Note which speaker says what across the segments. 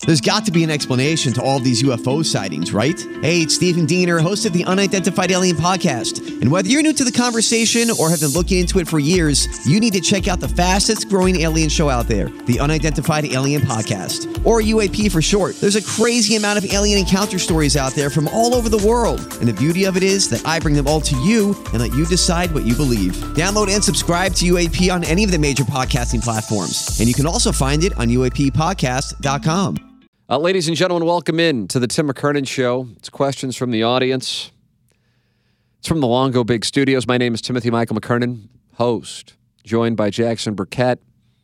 Speaker 1: There's got to be an explanation to all of these UFO sightings, right? Hey, it's Stephen Diener, host of the Unidentified Alien Podcast. And whether you're new to the conversation or have been looking into it for years, you need to check out the fastest growing alien show out there, the Unidentified Alien Podcast, or UAP for short. There's a crazy amount of alien encounter stories out there from all over the world. And the beauty of it is that I bring them all to you and let you decide what you believe. Download and subscribe to UAP on any of the major podcasting platforms. And you can also find it on UAPpodcast.com.
Speaker 2: Ladies and gentlemen, welcome in to the Tim McKernan Show. It's questions from the audience. It's from the Longo Big Studios. My name is Timothy Michael McKernan, host, joined by Jackson Burkett,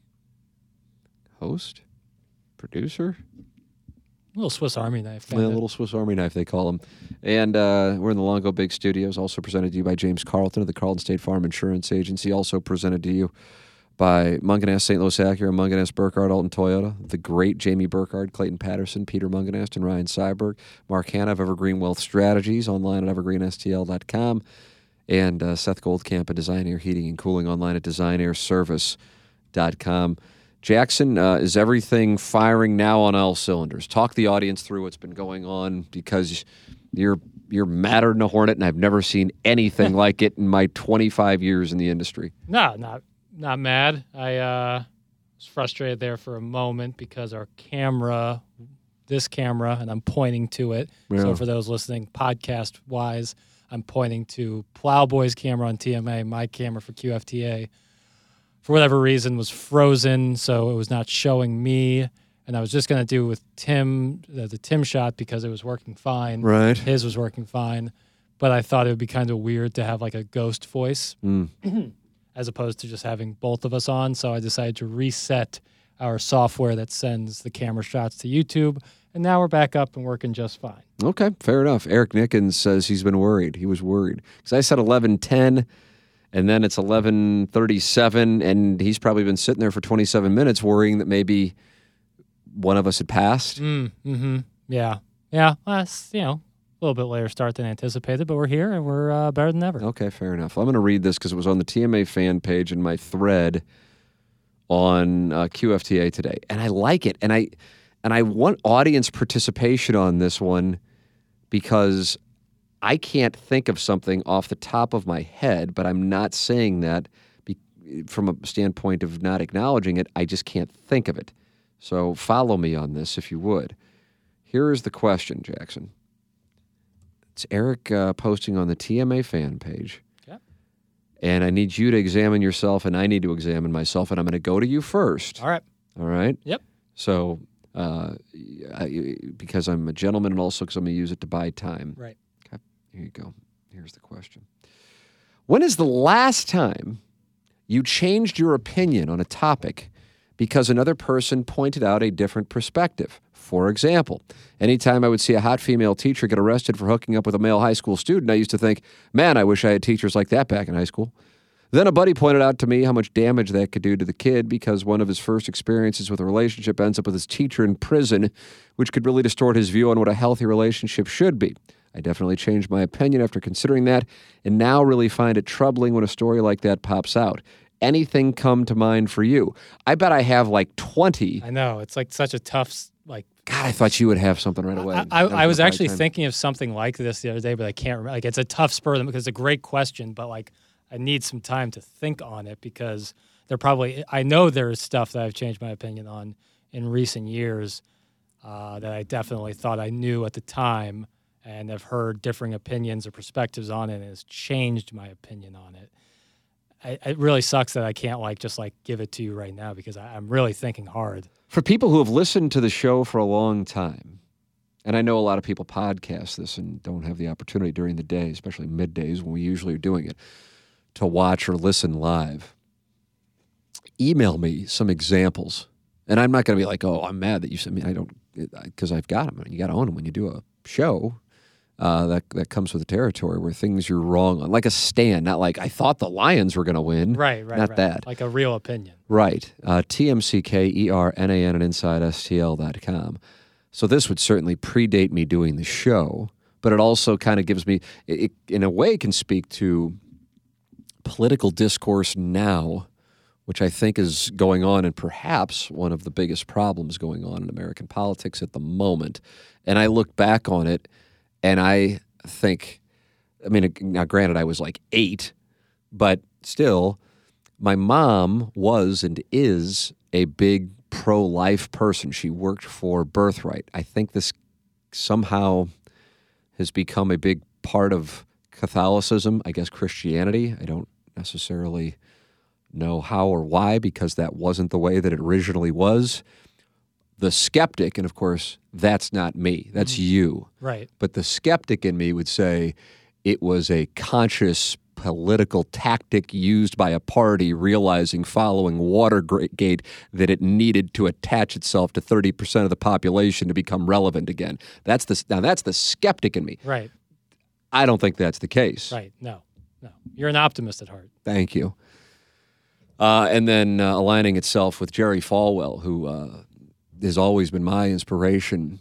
Speaker 2: host, producer.
Speaker 3: Little Swiss Army knife.
Speaker 2: A little Swiss Army knife, they call him. And we're in the Longo Big Studios, also presented to you by James Carlton of the Carlton State Farm Insurance Agency, also presented to you by Mungenast St. Louis Acura, Mungenast Burkhardt Alton Toyota, the great Jamie Burkhardt, Clayton Patterson, Peter Mungenast, and Ryan Seiberg, Mark Hanna of Evergreen Wealth Strategies, online at evergreenstl.com, and Seth Goldcamp of Design Air Heating and Cooling, online at designairservice.com. Jackson, is everything firing now on all cylinders? Talk the audience through what's been going on, because you're madder than a hornet, and I've never seen anything like it in my 25 years in the industry.
Speaker 3: No, not mad. I was frustrated there for a moment because our camera, this camera, and I'm pointing to it. Yeah. So for those listening podcast-wise, I'm pointing to Plowboy's camera on TMA, my camera for QFTA. For whatever reason, was frozen, so it was not showing me. And I was just going to do with Tim, the Tim shot, because it was working fine.
Speaker 2: Right.
Speaker 3: His was working fine. But I thought it would be kind of weird to have like a ghost voice. As opposed to just having both of us on. So I decided to reset our software that sends the camera shots to YouTube, and now we're back up and working just fine.
Speaker 2: Okay, fair enough. Eric Nickens says he's been worried. He was worried. Because I said 11:10, and then it's 11:37, and he's probably been sitting there for 27 minutes worrying that maybe one of us had passed.
Speaker 3: Yeah. Well, a little bit later start than anticipated, but we're here and we're better than ever.
Speaker 2: Okay, fair enough. I'm going to read this because it was on the TMA fan page in my thread on QFTA today, and I like it. And I want audience participation on this one because I can't think of something off the top of my head, but I'm not saying that from a standpoint of not acknowledging it. I just can't think of it. So follow me on this if you would. Here is the question, Jackson. It's Eric posting on the TMA fan page. Yep. And I need you to examine yourself, and I need to examine myself, and I'm going to go to you first.
Speaker 3: All right.
Speaker 2: All right?
Speaker 3: Yep.
Speaker 2: So, because I'm a gentleman and also because I'm going to use it to buy time.
Speaker 3: Right.
Speaker 2: Okay. Here you go. Here's the question. When is the last time you changed your opinion on a topic because another person pointed out a different perspective? For example, anytime I would see a hot female teacher get arrested for hooking up with a male high school student, I used to think, man, I wish I had teachers like that back in high school. Then a buddy pointed out to me how much damage that could do to the kid because one of his first experiences with a relationship ends up with his teacher in prison, which could really distort his view on what a healthy relationship should be. I definitely changed my opinion after considering that, and now really find it troubling when a story like that pops out. Anything come to mind for you? I bet I have like 20.
Speaker 3: I know. It's like such a tough,
Speaker 2: God, I thought you would have something right away.
Speaker 3: I was actually thinking of something like this the other day, but I can't remember. Like, it's a tough spur because it's a great question, but like I need some time to think on it because I know there's stuff that I've changed my opinion on in recent years that I definitely thought I knew at the time and have heard differing opinions or perspectives on it and has changed my opinion on it. It really sucks that I can't just give it to you right now because I'm really thinking hard.
Speaker 2: For people who have listened to the show for a long time, and I know a lot of people podcast this and don't have the opportunity during the day, especially middays when we usually are doing it, to watch or listen live, email me some examples. And I'm not going to be like, oh, I'm mad that you sent me. I don't, because I've got them. You got to own them when you do a show. That comes with the territory where things you're wrong on, like a stand, not like I thought the Lions were going to win.
Speaker 3: Right.
Speaker 2: Not that.
Speaker 3: Like a real opinion.
Speaker 2: Right. TMCKERNAN and InsideSTL.com. So this would certainly predate me doing the show, but it also kind of gives me, it in a way can speak to political discourse now which I think is going on and perhaps one of the biggest problems going on in American politics at the moment. And I look back on it and I think, I mean, now granted, I was like 8, but still, my mom was and is a big pro-life person. She worked for Birthright. I think this somehow has become a big part of Catholicism, I guess Christianity. I don't necessarily know how or why, because that wasn't the way that it originally was. The skeptic, and of course, that's not me, that's you.
Speaker 3: Right.
Speaker 2: But the skeptic in me would say it was a conscious political tactic used by a party realizing following Watergate that it needed to attach itself to 30% of the population to become relevant again. That's the skeptic in me.
Speaker 3: Right.
Speaker 2: I don't think that's the case.
Speaker 3: Right. No. You're an optimist at heart.
Speaker 2: Thank you. And then aligning itself with Jerry Falwell, who has always been my inspiration.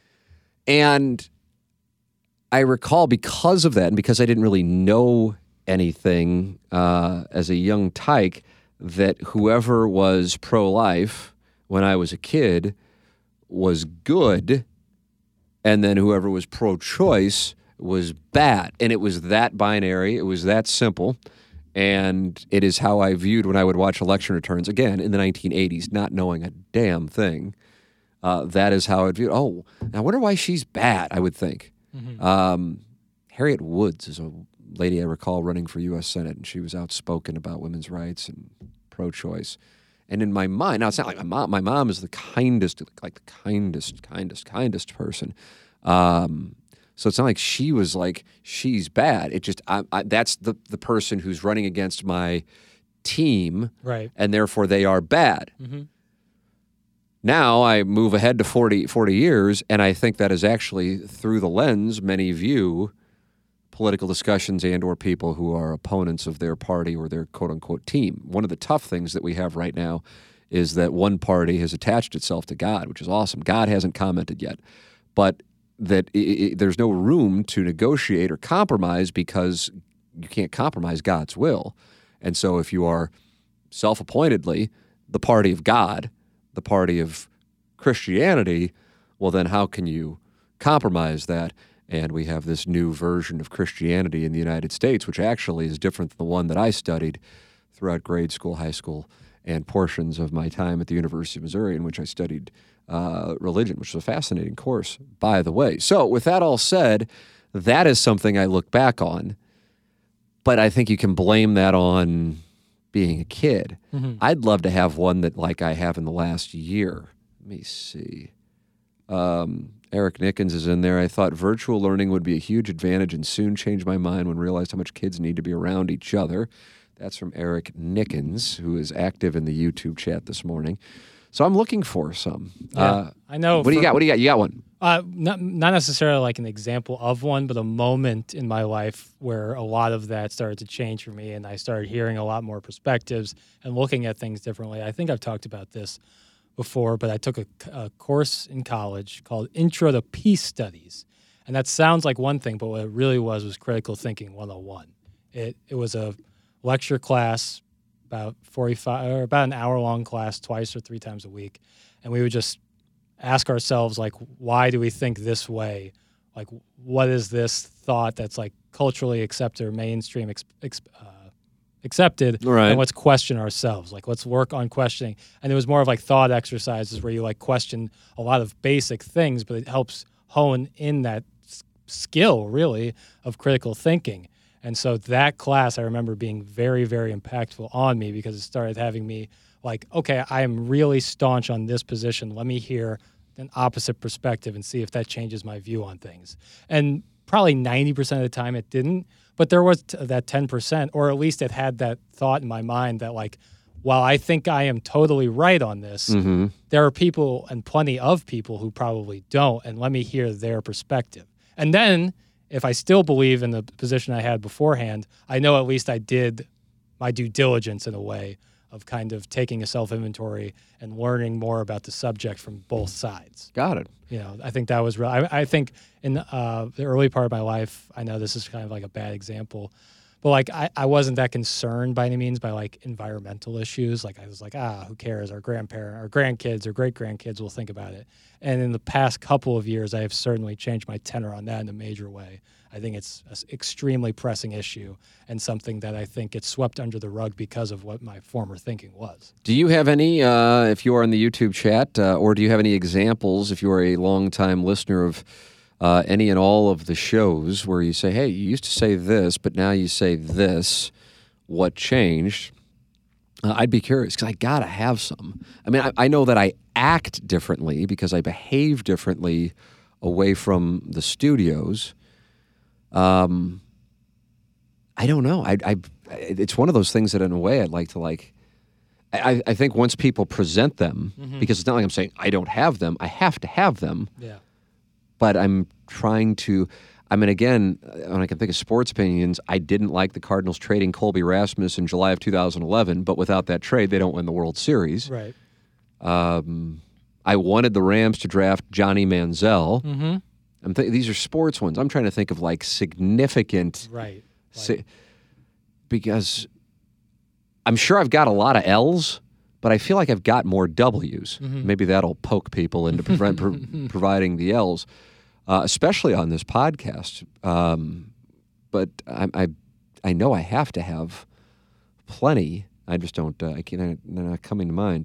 Speaker 2: And I recall, because of that, and because I didn't really know anything as a young tyke, that whoever was pro-life when I was a kid was good, and then whoever was pro-choice was bad. And it was that binary. It was that simple. And it is how I viewed when I would watch election returns, again, in the 1980s, not knowing a damn thing. That is how I viewed. Oh, I wonder why she's bad, I would think. Mm-hmm. Harriet Woods is a lady I recall running for U.S. Senate, and she was outspoken about women's rights and pro-choice. And in my mind, now it's not like my mom is the kindest, like the kindest person. So it's not like she was like, she's bad. It just, that's the person who's running against my team,
Speaker 3: right?
Speaker 2: And therefore they are bad.
Speaker 3: Mm-hmm.
Speaker 2: Now I move ahead to 40 years, and I think that is actually through the lens many view political discussions and or people who are opponents of their party or their quote-unquote team. One of the tough things that we have right now is that one party has attached itself to God, which is awesome. God hasn't commented yet, but that there's no room to negotiate or compromise because you can't compromise God's will. And so if you are self-appointedly the party of God, the party of Christianity, well, then how can you compromise that? And we have this new version of Christianity in the United States, which actually is different than the one that I studied throughout grade school, high school, and portions of my time at the University of Missouri, in which I studied religion, which was a fascinating course, by the way. So with that all said, that is something I look back on, but I think you can blame that on being a kid. Mm-hmm. I'd love to have one that like I have in the last year. Let me see. Eric Nickens is in there. I thought virtual learning would be a huge advantage and soon changed my mind when I realized how much kids need to be around each other. That's from Eric Nickens, who is active in the YouTube chat this morning. So I'm looking for some.
Speaker 3: Yeah, I know.
Speaker 2: What do you got? You got one?
Speaker 3: Not necessarily like an example of one, but a moment in my life where a lot of that started to change for me, and I started hearing a lot more perspectives and looking at things differently. I think I've talked about this before, but I took a course in college called Intro to Peace Studies. And that sounds like one thing, but what it really was Critical Thinking 101. It was a lecture class, about an hour-long class, twice or three times a week. And we would just ask ourselves, like, why do we think this way? Like, what is this thought that's, like, culturally accepted or mainstream accepted?
Speaker 2: Right.
Speaker 3: And let's question ourselves. Like, let's work on questioning. And it was more of, like, thought exercises where you, like, question a lot of basic things, but it helps hone in that skill, really, of critical thinking. And so that class, I remember being very, very impactful on me because it started having me like, okay, I am really staunch on this position. Let me hear an opposite perspective and see if that changes my view on things. And probably 90% of the time it didn't, but there was that 10%, or at least it had that thought in my mind that, like, while I think I am totally right on this, mm-hmm. there are people and plenty of people who probably don't, and let me hear their perspective. And then if I still believe in the position I had beforehand, I know at least I did my due diligence in a way of kind of taking a self-inventory and learning more about the subject from both sides.
Speaker 2: Got it.
Speaker 3: You know, I think that was real. I think in the early part of my life, I know this is kind of like a bad example, But like I wasn't that concerned by any means by like environmental issues. Like I was like, who cares? Our grandkids or great grandkids will think about it. And in the past couple of years, I have certainly changed my tenor on that in a major way. I think it's an extremely pressing issue and something that I think gets swept under the rug because of what my former thinking was.
Speaker 2: Do you have any, if you are in the YouTube chat, or do you have any examples, if you are a longtime listener of any and all of the shows where you say, hey, you used to say this, but now you say this, what changed? I'd be curious because I got to have some. I mean, I know that I act differently because I behave differently away from the studios. I don't know. It's one of those things that in a way I'd like to like, I think once people present them, because it's not like I'm saying I don't have them, I have to have them.
Speaker 3: Yeah.
Speaker 2: But I'm trying to, I mean, again, when I can think of sports opinions, I didn't like the Cardinals trading Colby Rasmus in July of 2011, but without that trade, they don't win the World Series.
Speaker 3: Right.
Speaker 2: I wanted the Rams to draft Johnny Manziel.
Speaker 3: Mm-hmm.
Speaker 2: These are sports ones. I'm trying to think of like significant,
Speaker 3: right?
Speaker 2: Because I'm sure I've got a lot of L's, but I feel like I've got more W's.
Speaker 3: Mm-hmm.
Speaker 2: Maybe that'll poke people into providing the L's, especially on this podcast. But I know I have to have plenty. I just don't. They're not coming to mind.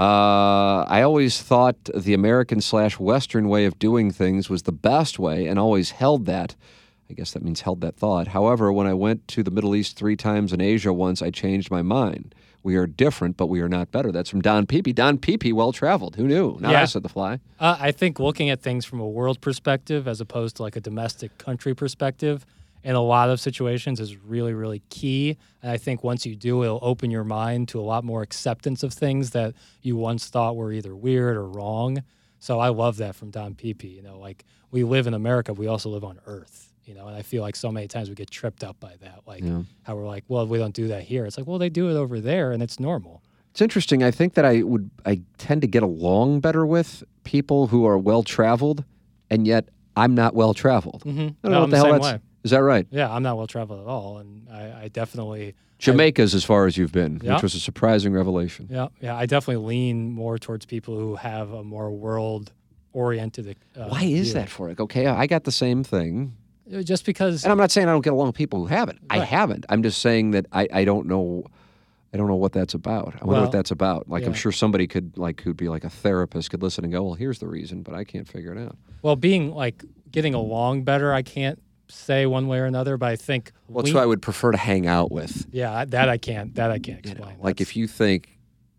Speaker 2: I always thought the American/Western way of doing things was the best way and always held that. I guess that means held that thought. However, when I went to the Middle East 3 times and Asia once, I changed my mind. We are different, but we are not better. That's from Don Peepee. Don Peepee, well-traveled. Who knew? Not us at The Fly.
Speaker 3: I think looking at things from a world perspective as opposed to like a domestic country perspective in a lot of situations is really, really key. And I think once you do, it'll open your mind to a lot more acceptance of things that you once thought were either weird or wrong. So I love that from Don Peepee. You know, like we live in America, we also live on Earth. You know, and I feel like so many times we get tripped up by that. Like how we're like, well, we don't do that here. It's like, well, they do it over there and it's normal.
Speaker 2: It's interesting. I think that I tend to get along better with people who are well-traveled, and yet I'm not well-traveled.
Speaker 3: Mm-hmm.
Speaker 2: I don't know what the hell that's... Way. Is that right?
Speaker 3: Yeah, I'm not well-traveled at all, and I definitely...
Speaker 2: Jamaica's as far as you've been, which was a surprising revelation.
Speaker 3: Yeah, I definitely lean more towards people who have a more world-oriented
Speaker 2: Why is that for it? Okay, I got the same thing.
Speaker 3: Just because...
Speaker 2: And I'm not saying I don't get along with people who haven't.
Speaker 3: Right.
Speaker 2: I haven't. I'm just saying that I don't know... I don't know what that's about. I wonder what that's about. Like, I'm sure somebody who'd be like a therapist could listen and go, well, here's the reason, but I can't figure it out.
Speaker 3: Well, getting along better, I can't say one way or another, but I think...
Speaker 2: Well, that's who I would prefer to hang out with.
Speaker 3: Yeah, that I can't explain.
Speaker 2: You know, like if you think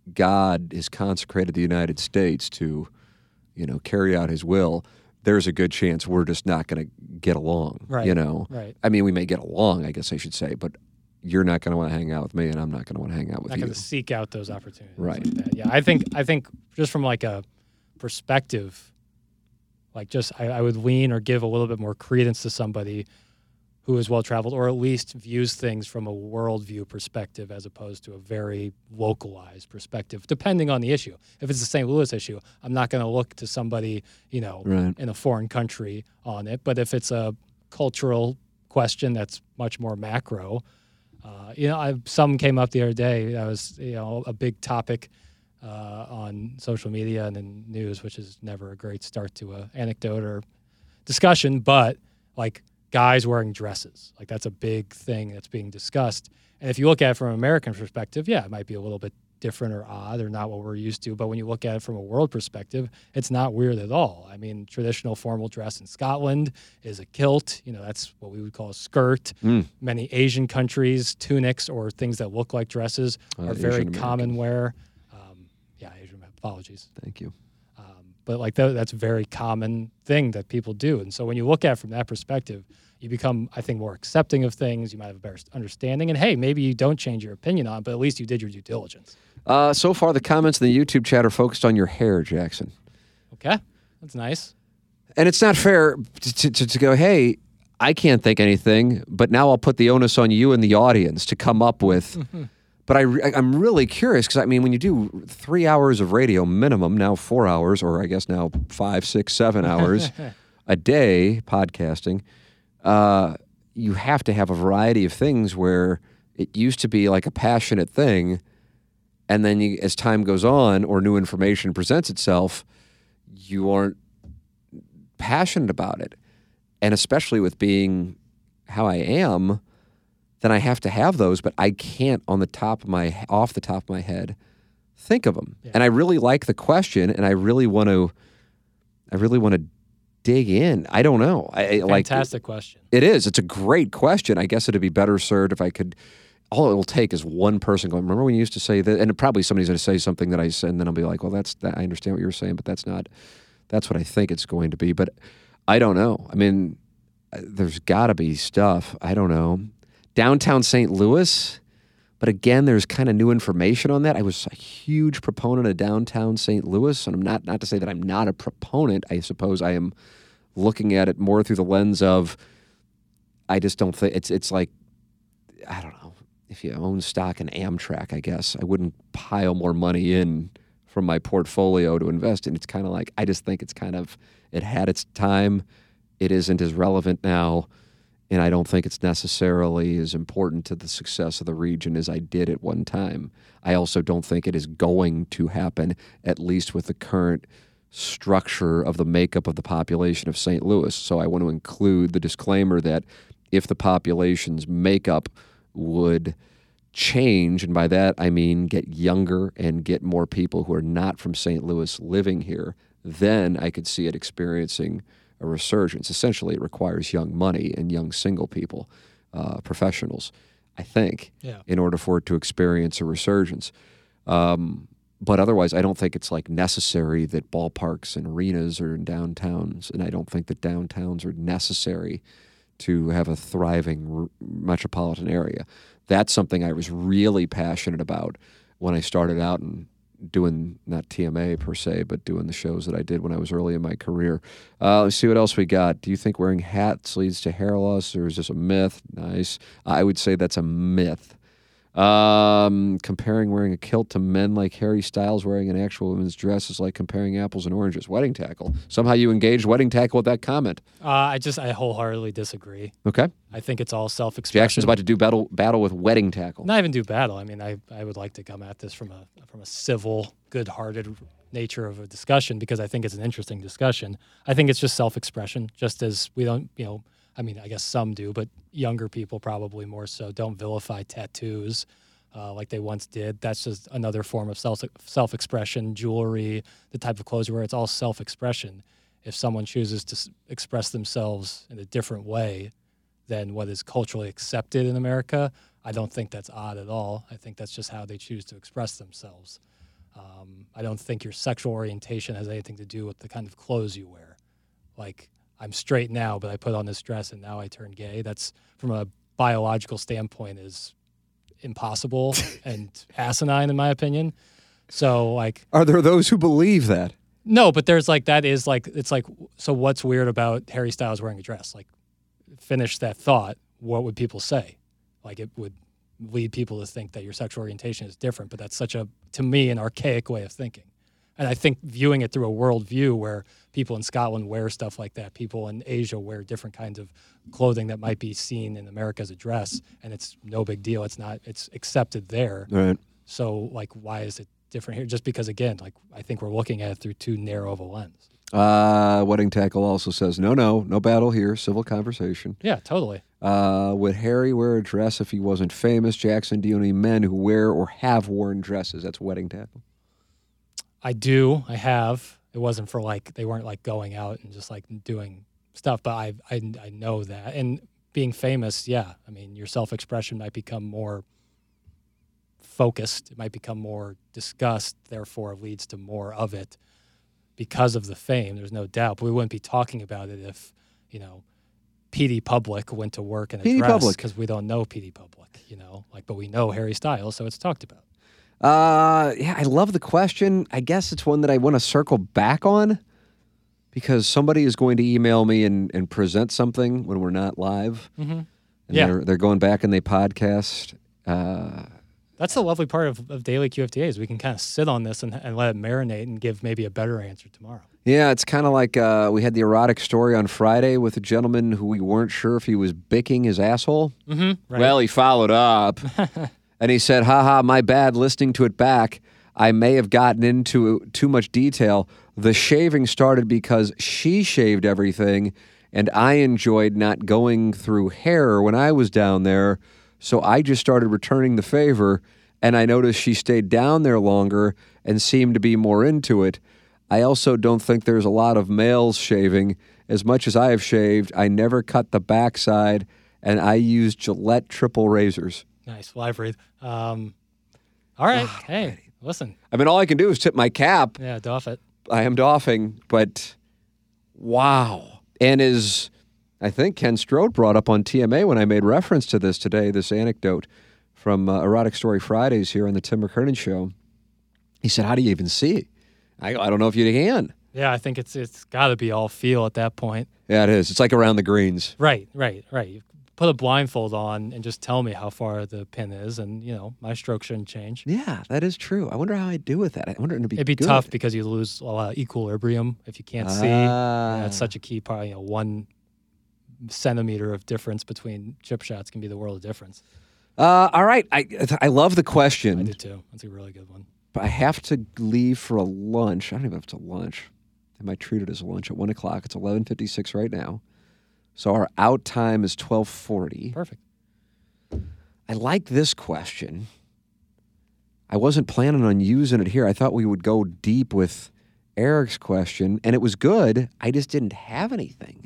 Speaker 2: God has consecrated the United States to, carry out his will, there's a good chance we're just not going to get along,
Speaker 3: right. Right.
Speaker 2: I mean, we may get along, I guess I should say, but you're not going to want to hang out with me, and I'm not going to want to hang out with you.
Speaker 3: Not going to seek out those opportunities.
Speaker 2: Right.
Speaker 3: Like that. Yeah, I think just from like a perspective, like just I would lean or give a little bit more credence to somebody who is well-traveled or at least views things from a worldview perspective as opposed to a very localized perspective, depending on the issue. If it's the St. Louis issue, I'm not going to look to somebody,
Speaker 2: right.
Speaker 3: in a foreign country on it. But if it's a cultural question that's much more macro, some came up the other day. That was, a big topic on social media and in news, which is never a great start to an anecdote or discussion. But like guys wearing dresses, like that's a big thing that's being discussed. And if you look at it from an American perspective, yeah, it might be a little bit different or odd or not what we're used to. But when you look at it from a world perspective, it's not weird at all. I mean, traditional formal dress in Scotland is a kilt. That's what we would call a skirt. Many Asian countries, tunics or things that look like dresses are very common wear. Asian, apologies.
Speaker 2: Thank you.
Speaker 3: But like that's a very common thing that people do. And so when you look at it from that perspective, you become, I think, more accepting of things. You might have a better understanding. And hey, maybe you don't change your opinion on it, but at least you did your due diligence.
Speaker 2: So far, the comments in the YouTube chat are focused on your hair, Jackson.
Speaker 3: Okay. That's nice.
Speaker 2: And it's not fair to go, hey, I can't think anything, but now I'll put the onus on you and the audience to come up with. But I'm really curious because, I mean, when you do 3 hours of radio minimum, now 4 hours, or I guess now 5, 6, 7 hours a day podcasting, you have to have a variety of things where it used to be like a passionate thing, and then as time goes on or new information presents itself, you aren't passionate about it. And especially with being how I am, then I have to have those, but I can't off the top of my head think of them. Yeah. And I really like the question, and I really want to dig in. I don't know.
Speaker 3: Fantastic question.
Speaker 2: It is. It's a great question. I guess it'd be better served if I could. All it will take is one person going, remember when you used to say that? And probably somebody's going to say something that I said, and then I'll be like, well, I understand what you were saying, but that's what I think it's going to be. But I don't know. I mean, there's got to be stuff. I don't know. Downtown St. Louis. But again, there's kind of new information on that. I was a huge proponent of downtown St. Louis, and I'm not to say that I'm not a proponent. I suppose I am looking at it more through the lens of, I just don't think it's like, I don't know, if you own stock in Amtrak, I guess I wouldn't pile more money in from my portfolio to invest in. It's kind of like, I just think it had its time. It isn't as relevant now. And I don't think it's necessarily as important to the success of the region as I did at one time. I also don't think it is going to happen, at least with the current structure of the makeup of the population of St. Louis. So I want to include the disclaimer that if the population's makeup would change, and by that I mean get younger and get more people who are not from St. Louis living here, then I could see it experiencing a resurgence. Essentially, it requires young money and young single people, professionals, I think, in order for it to experience a resurgence. But otherwise, I don't think it's like necessary that ballparks and arenas are in downtowns, and I don't think that downtowns are necessary to have a thriving metropolitan area. That's something I was really passionate about when I started out and doing, not TMA per se, but doing the shows that I did when I was early in my career. Let's see what else we got. Do you think wearing hats leads to hair loss, or is this a myth? Nice. I would say that's a myth. Comparing wearing a kilt to men like Harry Styles wearing an actual women's dress is like comparing apples and oranges. Wedding tackle. Somehow you engaged wedding tackle with that comment.
Speaker 3: I wholeheartedly disagree.
Speaker 2: Okay.
Speaker 3: I think it's all self-expression.
Speaker 2: Jackson's about to do battle with wedding tackle.
Speaker 3: Not even do battle. I mean, I would like to come at this from a civil, good-hearted nature of a discussion, because I think it's an interesting discussion. I think it's just self-expression, just as we don't, I mean, I guess some do, but younger people probably more so don't vilify tattoos like they once did. That's just another form of self-expression, jewelry, the type of clothes you wear. It's all self-expression. If someone chooses to express themselves in a different way than what is culturally accepted in America, I don't think that's odd at all. I think that's just how they choose to express themselves. I don't think your sexual orientation has anything to do with the kind of clothes you wear. Like, I'm straight now, but I put on this dress and now I turn gay. That's, from a biological standpoint, is impossible and asinine in my opinion. So, like,
Speaker 2: are there those who believe that?
Speaker 3: No, but there's like, that is like, it's like, so what's weird about Harry Styles wearing a dress? Like, finish that thought. What would people say? Like, it would lead people to think that your sexual orientation is different, but that's such a, to me, an archaic way of thinking. And I think viewing it through a worldview where people in Scotland wear stuff like that, people in Asia wear different kinds of clothing that might be seen in America as a dress, and it's no big deal. It's not, it's accepted there.
Speaker 2: Right.
Speaker 3: So, like, why is it different here? Just because, again, like, I think we're looking at it through too narrow of a lens.
Speaker 2: Wedding tackle also says, no battle here, civil conversation.
Speaker 3: Yeah, totally.
Speaker 2: Would Harry wear a dress if he wasn't famous? Jackson, do you know any men who wear or have worn dresses? That's wedding tackle.
Speaker 3: I do. I have. It wasn't for, like, they weren't like going out and just like doing stuff, but I know that. And being famous, yeah. I mean, your self-expression might become more focused. It might become more discussed, therefore leads to more of it because of the fame. There's no doubt. But we wouldn't be talking about it if, P.D. Public went to work in a dress, because we don't know P.D. Public, like, but we know Harry Styles, so it's talked about.
Speaker 2: Yeah, I love the question. I guess it's one that I want to circle back on, because somebody is going to email me and present something when we're not live.
Speaker 3: Mm-hmm.
Speaker 2: And they're going back and they podcast.
Speaker 3: That's That's the lovely part of daily QFTA is we can kind of sit on this and let it marinate and give maybe a better answer tomorrow.
Speaker 2: Yeah, it's kind of like we had the erotic story on Friday with a gentleman who we weren't sure if he was bicking his asshole.
Speaker 3: Mm-hmm, right.
Speaker 2: Well, he followed up and he said, haha, my bad, listening to it back. I may have gotten into too much detail. The shaving started because she shaved everything and I enjoyed not going through hair when I was down there. So I just started returning the favor and I noticed she stayed down there longer and seemed to be more into it. I also don't think there's a lot of males shaving. As much as I have shaved, I never cut the backside, and I use Gillette triple razors.
Speaker 3: Nice. Well, I breathe. All right. Hey, listen.
Speaker 2: I mean, all I can do is tip my cap.
Speaker 3: Yeah, doff it.
Speaker 2: I am doffing, but wow. And as I think Ken Strode brought up on TMA when I made reference to this today, this anecdote from Erotic Story Fridays here on the Tim McKernan Show, he said, how do you even see? I don't know if you can.
Speaker 3: Yeah, I think it's got to be all feel at that point.
Speaker 2: Yeah, it is. It's like around the greens.
Speaker 3: Right. You put a blindfold on and just tell me how far the pin is, and, my stroke shouldn't change.
Speaker 2: Yeah, that is true. I wonder how I'd do with that. I wonder it'd be
Speaker 3: good. Tough because you lose a lot of equilibrium if you can't see. That's such a key part. 1 centimeter of difference between chip shots can be the world of difference.
Speaker 2: All right. I love the question.
Speaker 3: I do too. That's a really good one.
Speaker 2: But I have to leave for a lunch. I don't even know if it's a lunch. I might treat it as a lunch at 1 o'clock. It's 11:56 right now. So our out time is 12:40.
Speaker 3: Perfect.
Speaker 2: I like this question. I wasn't planning on using it here. I thought we would go deep with Eric's question, and it was good. I just didn't have anything.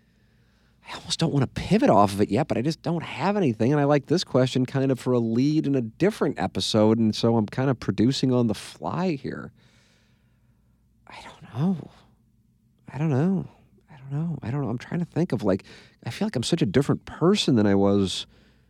Speaker 2: I almost don't want to pivot off of it yet, but I just don't have anything. And I like this question kind of for a lead in a different episode. And so I'm kind of producing on the fly here. I don't know. I'm trying to think of I feel like I'm such a different person than I was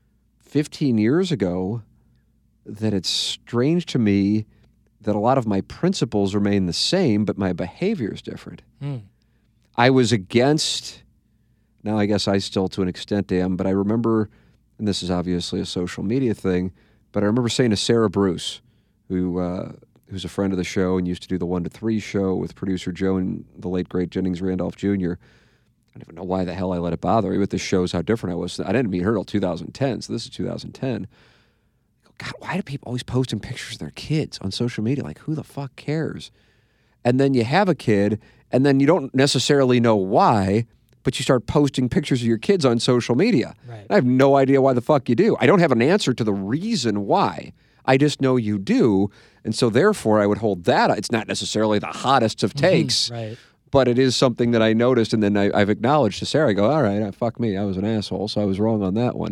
Speaker 2: 15 years ago that it's strange to me that a lot of my principles remain the same, but my behavior is different. I was against... Now, I guess I still, to an extent, am, but I remember, and this is obviously a social media thing, but I remember saying to Sarah Bruce, who's a friend of the show and used to do the 1 to 3 show with producer Joe and the late, great Jennings Randolph Jr. I don't even know why the hell I let it bother me, but this shows how different I was. I didn't meet her till 2010, so this is 2010. God, why do people always posting pictures of their kids on social media? Like, who the fuck cares? And then you have a kid, and then you don't necessarily know why, but you start posting pictures of your kids on social media.
Speaker 3: Right.
Speaker 2: I have no idea why the fuck you do. I don't have an answer to the reason why. I just know you do, and so therefore I would hold that. It's not necessarily the hottest of takes,
Speaker 3: right.
Speaker 2: But it is something that I noticed, and then I've acknowledged to Sarah. I go, all right, fuck me, I was an asshole, so I was wrong on that one.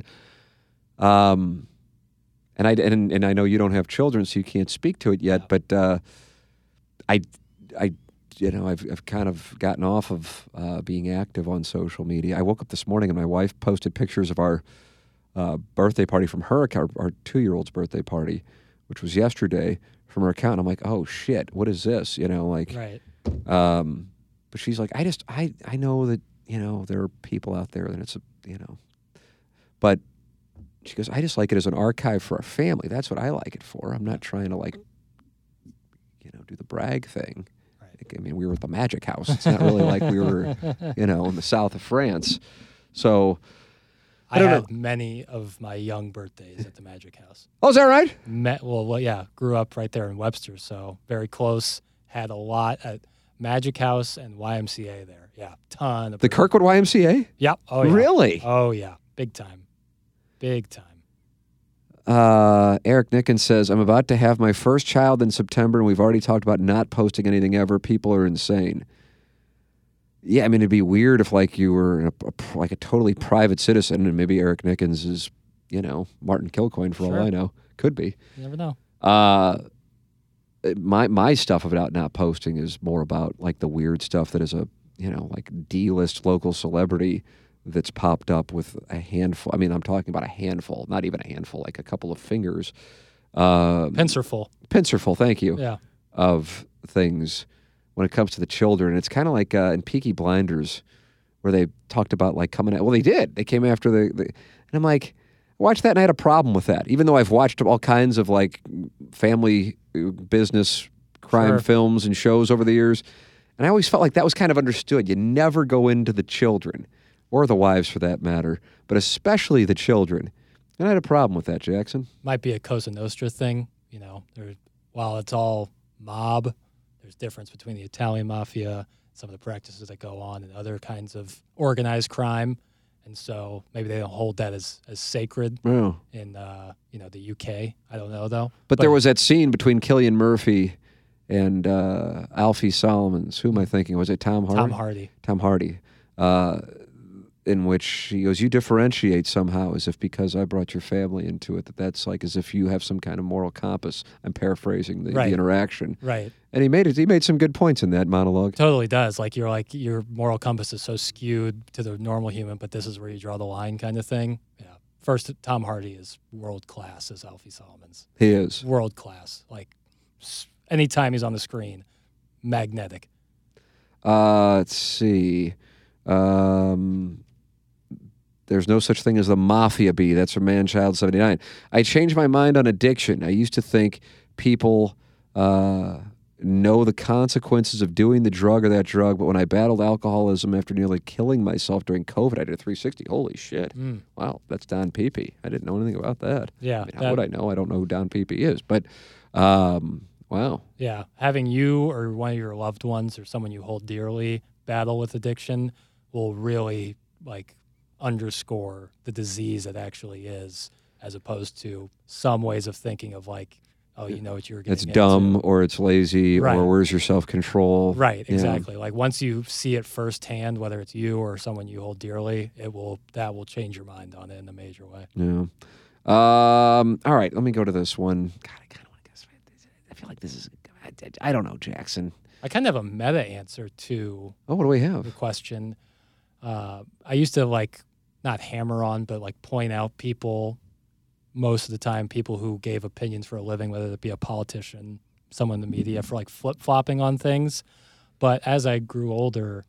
Speaker 2: And I know you don't have children, so you can't speak to it yet, but I've kind of gotten off of being active on social media. I woke up this morning and my wife posted pictures of our birthday party from her account, our 2-year-old's birthday party, which was yesterday, from her account. I'm like, oh shit, what is this?
Speaker 3: Right.
Speaker 2: But she's like, I know that, there are people out there that it's, but she goes, I just like it as an archive for a family. That's what I like it for. I'm not trying to do the brag thing. I mean, we were at the Magic House. It's not really like we were, in the south of France. So, I don't know.
Speaker 3: Many of my young birthdays at the Magic House.
Speaker 2: Oh, is that right?
Speaker 3: Yeah. Grew up right there in Webster, so very close. Had a lot at Magic House and YMCA there. Yeah, ton of.
Speaker 2: The Kirkwood YMCA?
Speaker 3: Yep. Oh, yeah.
Speaker 2: Really?
Speaker 3: Oh, yeah. Big time.
Speaker 2: Eric Nickens says, I'm about to have my first child in September, and we've already talked about not posting anything ever. People are insane. Yeah, I mean, it'd be weird if you were a totally private citizen, and maybe Eric Nickens is, Martin Kilcoyne for all I know. Could be.
Speaker 3: You never know.
Speaker 2: My stuff about not posting is more about the weird stuff that is a D-list local celebrity that's popped up with a handful. I mean, I'm talking about a handful, not even a handful, a couple of fingers.
Speaker 3: Pincerful,
Speaker 2: thank you.
Speaker 3: Yeah. Of
Speaker 2: things when it comes to the children. It's kind of like in Peaky Blinders where they talked about coming out. Well, they did. They came after the and I'm like, watched that and I had a problem with that, even though I've watched all kinds of like family business crime films and shows over the years. And I always felt like that was kind of understood. You never go into the children, or the wives for that matter, but especially the children. And I had a problem with that, Jackson.
Speaker 3: Might be a Cosa Nostra thing. While it's all mob, there's difference between the Italian mafia, some of the practices that go on, and other kinds of organized crime. And so maybe they don't hold that as sacred in the UK. I don't know though.
Speaker 2: But there was that scene between Cillian Murphy and Alfie Solomons. Who am I thinking? Was it Tom Hardy? Tom Hardy. In which he goes, you differentiate somehow as if because I brought your family into it, that's like as if you have some kind of moral compass. I'm paraphrasing the interaction.
Speaker 3: Right.
Speaker 2: And he made some good points in that monologue.
Speaker 3: Totally does. Your moral compass is so skewed to the normal human, but this is where you draw the line kind of thing. Yeah. First, Tom Hardy is world class as Alfie Solomons.
Speaker 2: He is.
Speaker 3: World class. Like, anytime he's on the screen, magnetic.
Speaker 2: Let's see. There's no such thing as the Mafia Bee. That's from Man-Child 79. I changed my mind on addiction. I used to think people know the consequences of doing the drug or that drug, but when I battled alcoholism after nearly killing myself during COVID, I did a 360. Holy shit. Wow, that's Don Peepee. I didn't know anything about that.
Speaker 3: Yeah.
Speaker 2: How would I know? I don't know who Don Peepee is, but wow.
Speaker 3: Yeah, having you or one of your loved ones or someone you hold dearly battle with addiction will really, underscore the disease it actually is, as opposed to some ways of thinking of what you're getting into.
Speaker 2: It's dumb or it's lazy or where's your self-control.
Speaker 3: Right, exactly. Yeah. Once you see it firsthand, whether it's you or someone you hold dearly, that will change your mind on it in a major way.
Speaker 2: Yeah. All right, let me go to this one. God, I kind of want to guess. I feel like this is, I don't know, Jackson.
Speaker 3: I kind of have a meta answer to
Speaker 2: what do we have?
Speaker 3: The question. I used to not hammer on, but point out people most of the time, people who gave opinions for a living, whether it be a politician, someone in the media, for flip-flopping on things. But as I grew older,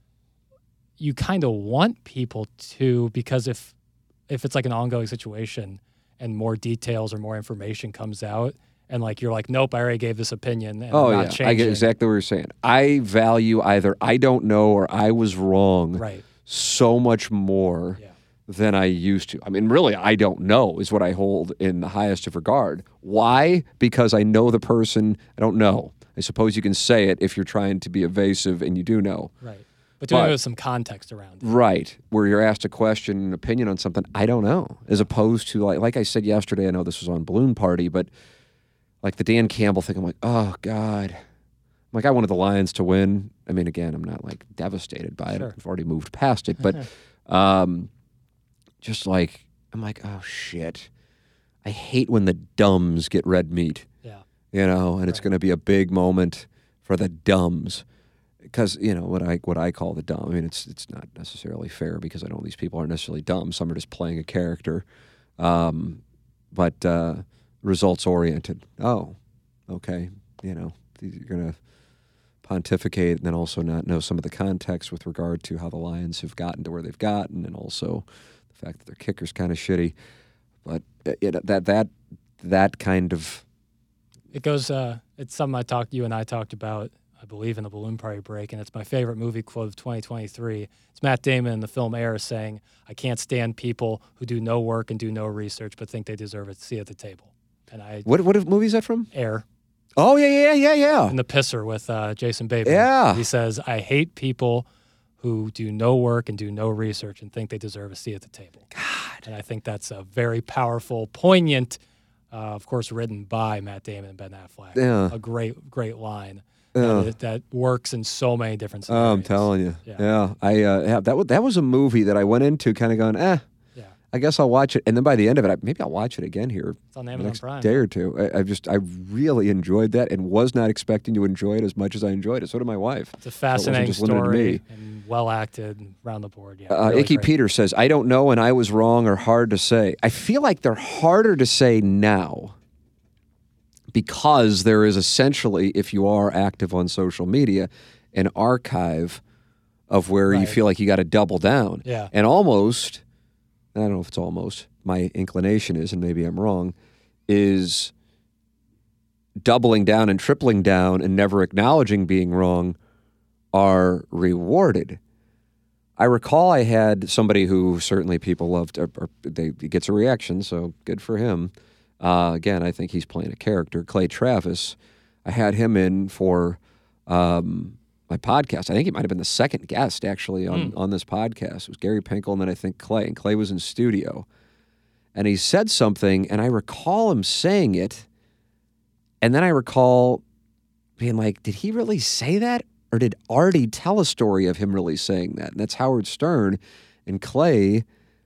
Speaker 3: you kind of want people to, because if it's an ongoing situation and more details or more information comes out, and you're nope, I already gave this opinion. And I'm not changing.
Speaker 2: I get exactly what you're saying. I value either I don't know or I was wrong so much more than I used to. I mean, really, I don't know is what I hold in the highest of regard. Why? Because I know the person. I don't know. I suppose you can say it if you're trying to be evasive and you do know.
Speaker 3: Right. But doing it with some context around it.
Speaker 2: Right. Where you're asked a question, an opinion on something, I don't know. As opposed to, like I said yesterday, I know this was on Balloon Party, but the Dan Campbell thing, I'm like, oh, God. I wanted the Lions to win. I mean, again, I'm not devastated by it. I've already moved past it. But just I'm like, oh, shit. I hate when the dumbs get red meat.
Speaker 3: Yeah.
Speaker 2: And it's going to be a big moment for the dumbs. Because, what I call the dumb, I mean, it's not necessarily fair because I know these people aren't necessarily dumb. Some are just playing a character. But results-oriented. Oh, okay. You're going to pontificate and then also not know some of the context with regard to how the Lions have gotten to where they've gotten, and also the fact that their kicker's kind of shitty. But that kind of...
Speaker 3: It goes, it's something you and I talked about, I believe, in the Balloon Party break, and it's my favorite movie quote of 2023. It's Matt Damon in the film Air saying, I can't stand people who do no work and do no research but think they deserve a seat at the table. And
Speaker 2: What movie is that from?
Speaker 3: Air.
Speaker 2: Oh, yeah.
Speaker 3: And The Pisser with Jason Bateman.
Speaker 2: Yeah.
Speaker 3: He says, I hate people who do no work and do no research and think they deserve a seat at the table.
Speaker 2: God.
Speaker 3: And I think that's a very powerful, poignant, of course, written by Matt Damon and Ben Affleck.
Speaker 2: Yeah.
Speaker 3: A great line. That works in so many different scenarios.
Speaker 2: Oh, I'm telling you. Yeah. That was a movie that I went into kind of going, I guess I'll watch it, and then by the end of it, maybe I'll watch it again here.
Speaker 3: It's on Amazon Prime.
Speaker 2: Day or two. I really enjoyed that, and was not expecting to enjoy it as much as I enjoyed it. So did my wife.
Speaker 3: It's a fascinating story and well acted and around the board. Yeah, really
Speaker 2: Icky
Speaker 3: great.
Speaker 2: Peter says, "I don't know, and I was wrong, or hard to say. I feel like they're harder to say now because there is essentially, if you are active on social media, an archive of where you feel like you got to double down.
Speaker 3: Yeah,
Speaker 2: and almost." I don't know if it's almost. my inclination is, and maybe I'm wrong, is doubling down and tripling down and never acknowledging being wrong are rewarded. I recall I had somebody who certainly people loved, he gets a reaction, so good for him. Again, I think he's playing a character, Clay Travis. I had him in for my podcast. I think he might have been the second guest, actually, on this podcast. It was Gary Pinkel, and then I think Clay. And Clay was in studio. And he said something, and I recall him saying it, and then I recall being like, did he really say that? Or did Artie tell a story of him really saying that? And that's Howard Stern and Clay.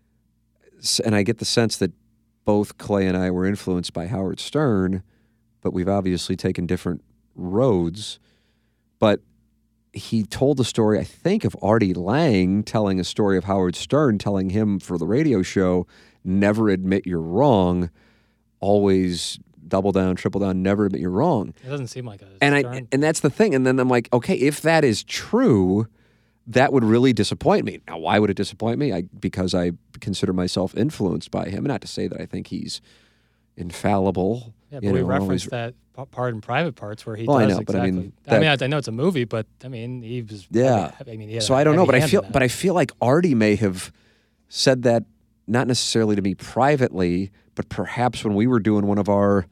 Speaker 2: And I get the sense that both Clay and I were influenced by Howard Stern, but we've obviously taken different roads. But he told the story, I think, of Artie Lang telling a story of Howard Stern, telling him for the radio show, never admit you're wrong, always double down, triple down, never admit you're wrong.
Speaker 3: It doesn't seem like a
Speaker 2: and that's the thing. And then I'm like, okay, if that is true, that would really disappoint me. Now, why would it disappoint me? Because I consider myself influenced by him. Not to say that I think he's infallible.
Speaker 3: Yeah, but we referenced that part in Private Parts where he does
Speaker 2: I know,
Speaker 3: exactly.
Speaker 2: but
Speaker 3: I know it's a movie, but I mean, he was.
Speaker 2: Yeah.
Speaker 3: He had
Speaker 2: so I don't know, but I feel like Artie may have said that not necessarily to me privately, but perhaps when we were doing one of our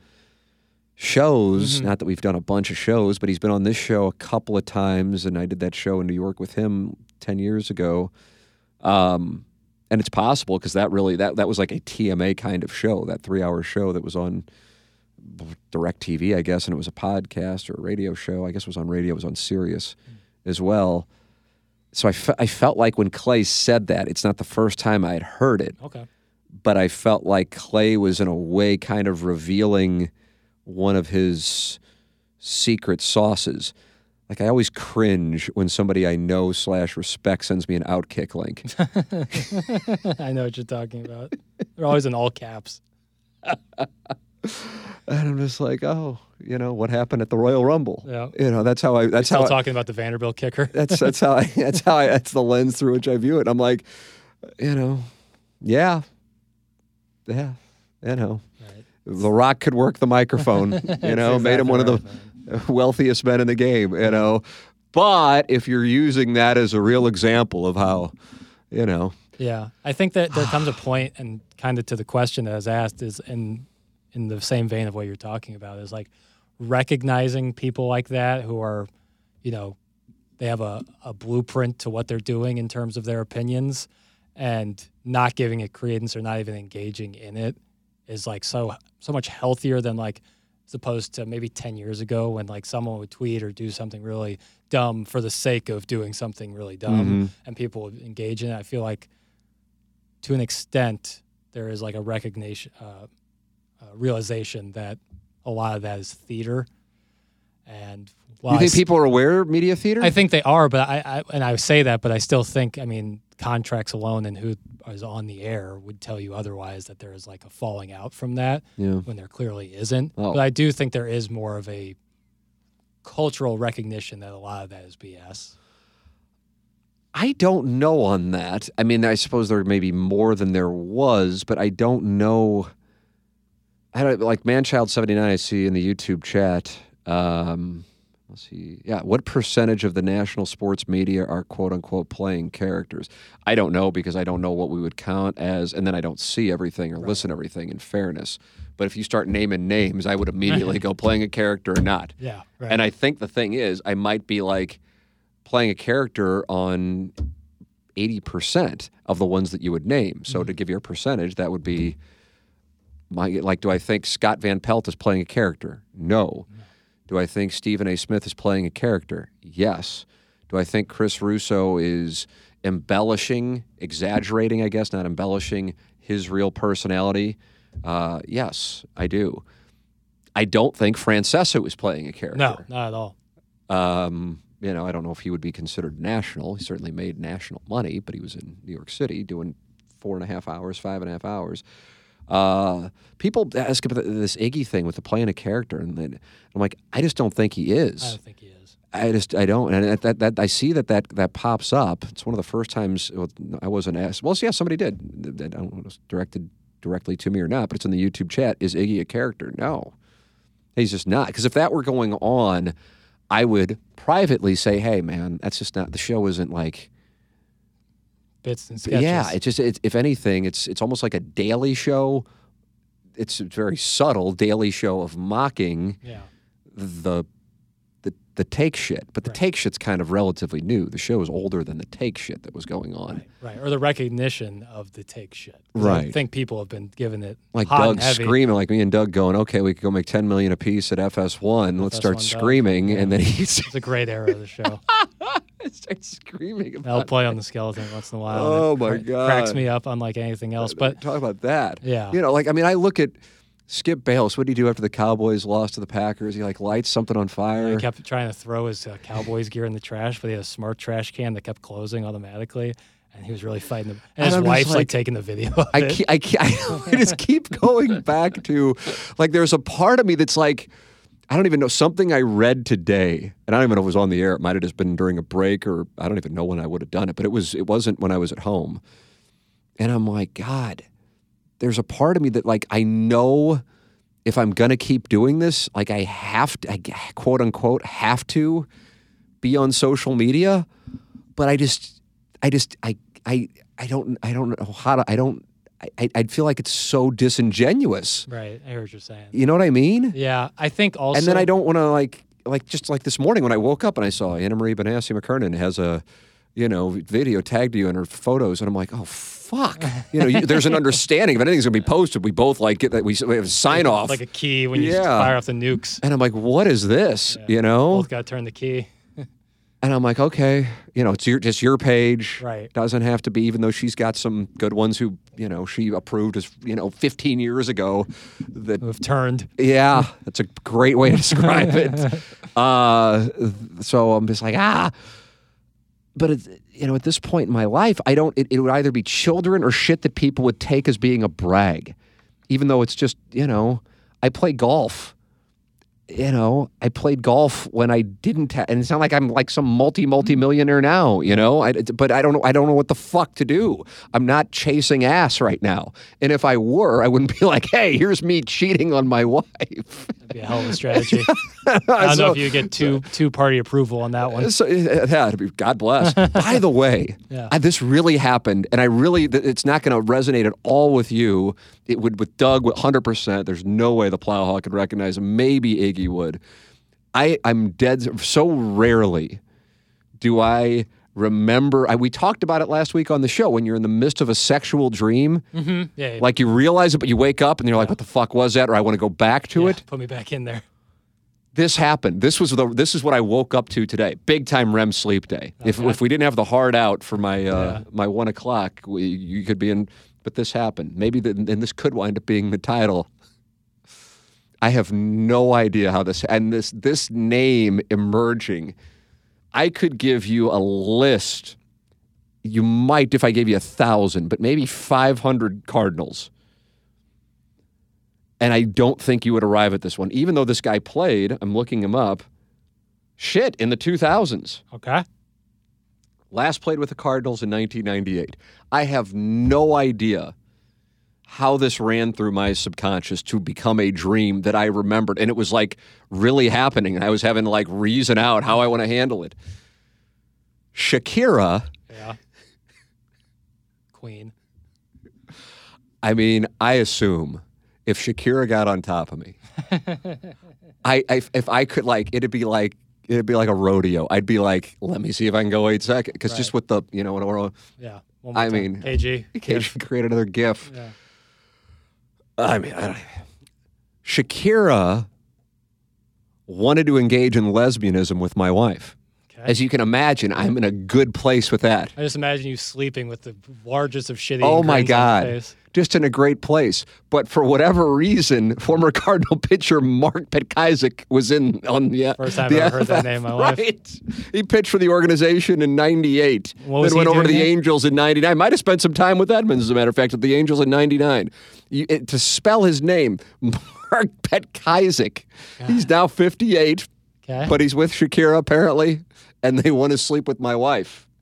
Speaker 2: shows, not that we've done a bunch of shows, but he's been on this show a couple of times, and I did that show in New York with him 10 years ago. And it's possible because that was like a TMA kind of show, that 3-hour show that was on DirecTV, I guess, and it was a podcast or a radio show. I guess it was on radio, it was on Sirius as well. So I felt like when Clay said that, it's not the first time I had heard it.
Speaker 3: Okay.
Speaker 2: But I felt like Clay was in a way kind of revealing one of his secret sauces. Like I always cringe when somebody I know / respect sends me an Outkick link.
Speaker 3: I know what you're talking about. They're always in all caps.
Speaker 2: And I'm just like, oh, what happened at the Royal Rumble?
Speaker 3: Yeah.
Speaker 2: That's how I. That's
Speaker 3: Still
Speaker 2: how
Speaker 3: talking about the Vanderbilt kicker.
Speaker 2: That's the lens through which I view it. I'm like, yeah. Right. The Rock could work the microphone. Made him one of the wealthiest men in the game. But if you're using that as a real example of how,
Speaker 3: Yeah, I think that there comes a point, and kind of to the question that I was asked, is in the same vein of what you're talking about, is like recognizing people like that who are, they have a blueprint to what they're doing in terms of their opinions, and not giving it credence or not even engaging in it is like so much healthier than like as opposed to maybe 10 years ago when like someone would tweet or do something really dumb for the sake of doing something really dumb and people would engage in it. I feel like to an extent there is like a recognition, realization that a lot of that is theater. And
Speaker 2: you think people are aware of media theater?
Speaker 3: I think they are, but I say that, but I still think, contracts alone and who is on the air would tell you otherwise, that there is like a falling out from that when there clearly isn't. But I do think there is more of a cultural recognition that a lot of that is BS.
Speaker 2: I don't know on that. I suppose there may be more than there was, but I don't know. Like Manchild79 I see in the YouTube chat. Let's see. Yeah, what percentage of the national sports media are quote-unquote playing characters? I don't know because I don't know what we would count as, and then I don't see everything or listen to everything in fairness. But if you start naming names, I would immediately go playing a character or not.
Speaker 3: Yeah, right.
Speaker 2: And I think the thing is, I might be like playing a character on 80% of the ones that you would name. So to give you a percentage, that would be, do I think Scott Van Pelt is playing a character? No. Do I think Stephen A. Smith is playing a character? Yes. Do I think Chris Russo is embellishing, exaggerating, I guess, not embellishing his real personality? Yes, I do. I don't think Francesa is playing a character.
Speaker 3: No, not at all.
Speaker 2: I don't know if he would be considered national. He certainly made national money, but he was in New York City doing 4.5 hours, 5.5 hours. People ask about this Iggy thing with the playing a character, and then I'm like, I just don't think he is.
Speaker 3: I don't think he is.
Speaker 2: I don't, and that I see that pops up. It's one of the first times I wasn't asked. Well, yeah, somebody did. It was directed directly to me or not, but it's in the YouTube chat. Is Iggy a character? No, he's just not. Because if that were going on, I would privately say, hey, man, that's just not, the show isn't like
Speaker 3: bits and sketches.
Speaker 2: Yeah, if anything, it's almost like a daily show. It's a very subtle daily show of mocking the take shit. But the take shit's kind of relatively new. The show is older than the take shit that was going on.
Speaker 3: Right. Or the recognition of the take shit.
Speaker 2: Right.
Speaker 3: I think people have been given it
Speaker 2: like
Speaker 3: hot
Speaker 2: Doug
Speaker 3: and heavy.
Speaker 2: screaming, like me and Doug going, okay, we could go make $10 million a piece at FS1. Let's start
Speaker 3: FS1
Speaker 2: screaming.
Speaker 3: Doug.
Speaker 2: And then he's
Speaker 3: It's a great era of the show.
Speaker 2: starts screaming about
Speaker 3: I'll play on the skeleton once in a while.
Speaker 2: Oh,
Speaker 3: and
Speaker 2: my
Speaker 3: it
Speaker 2: God.
Speaker 3: cracks me up unlike anything else. But
Speaker 2: talk about that.
Speaker 3: Yeah.
Speaker 2: You know, like, I mean, I look at Skip Bayless. What did he do after the Cowboys lost to the Packers? He like lights something on fire.
Speaker 3: he kept trying to throw his Cowboys gear in the trash, but he had a smart trash can that kept closing automatically. And he was really fighting them. And his
Speaker 2: I'm just
Speaker 3: wife's like
Speaker 2: like,
Speaker 3: taking the video of
Speaker 2: I
Speaker 3: it.
Speaker 2: I just keep going back to, like, there's a part of me that's like, I don't even know, something I read today, and I don't even know if it was on the air. It might have just been during a break, or I don't even know when I would have done it, but it wasn't when I was at home. And I'm like, God, there's a part of me that, like, I know if I'm going to keep doing this, like, I have to, quote unquote, have to be on social media, but I don't know how to, I'd feel like it's so disingenuous.
Speaker 3: Right. I hear what you're saying.
Speaker 2: You know what I mean?
Speaker 3: Yeah. I think also.
Speaker 2: And then I don't want to like just like this morning when I woke up and I saw Anna Marie Benassi McKernan has a, video tagged to you in her photos, and I'm like, oh fuck. There's an understanding if anything's gonna be posted, we both like get that we have a sign off.
Speaker 3: Like a key when you fire off the nukes.
Speaker 2: And I'm like, what is this?
Speaker 3: Both got to turn the key.
Speaker 2: And I'm like, okay, it's just your page.
Speaker 3: Right.
Speaker 2: Doesn't have to be, even though she's got some good ones who, she approved as, 15 years ago. That
Speaker 3: Who've turned.
Speaker 2: Yeah, that's a great way to describe it. So I'm just like, But, at this point in my life, it would either be children or shit that people would take as being a brag. Even though it's just, I play golf. I played golf when I didn't, and it's not like I'm like some multi-millionaire now, but I don't know what the fuck to do. I'm not chasing ass right now. And if I were, I wouldn't be like, hey, here's me cheating on my wife.
Speaker 3: That'd be a hell of a strategy. I don't know if you get two-party approval on that one.
Speaker 2: So, yeah, God bless. By the way, this really happened, and it's not going to resonate at all with you. It would with Doug, 100%. There's no way the Plowhawk could recognize him. Maybe Iggy would. I'm dead. So rarely do I remember. We talked about it last week on the show when you're in the midst of a sexual dream.
Speaker 3: Mm-hmm. Yeah.
Speaker 2: Like you realize it, but you wake up and you're like, what the fuck was that? Or I want to go back to it.
Speaker 3: Put me back in there.
Speaker 2: This happened. This is what I woke up to today. Big time REM sleep day. Okay. If we didn't have the hard out for my my 1 o'clock, you could be in. But this happened. Maybe and this could wind up being the title. I have no idea how this name emerging. I could give you a list. You might if I gave you 1,000, but maybe 500 Cardinals. And I don't think you would arrive at this one. Even though this guy played, I'm looking him up, in the 2000s.
Speaker 3: Okay.
Speaker 2: Last played with the Cardinals in 1998. I have no idea how this ran through my subconscious to become a dream that I remembered. And it was like really happening. And I was having to like reason out how I want to handle it. Shakira.
Speaker 3: Yeah. Queen.
Speaker 2: I mean, I assume if Shakira got on top of me, if I could it'd be like a rodeo. I'd be like, let me see if I can go 8 seconds. Because just with the,
Speaker 3: Yeah. One more time. KG.
Speaker 2: Create another GIF.
Speaker 3: Yeah.
Speaker 2: I mean, Shakira wanted to engage in lesbianism with my wife. Okay. As you can imagine, I'm in a good place with that.
Speaker 3: I just imagine you sleeping with the largest of shitty.
Speaker 2: Oh my God.
Speaker 3: On the face.
Speaker 2: Just in a great place. But for whatever reason, former Cardinal pitcher Mark Petkaizik was on the
Speaker 3: first time I've ever heard that name in my life.
Speaker 2: Right. He pitched for the organization in 98. Then went over to the Angels in 99. Might have spent some time with Edmonds, as a matter of fact, at the Angels in 99. To spell his name, Mark Petkaizik. He's now 58, but he's with Shakira apparently, and they want to sleep with my wife.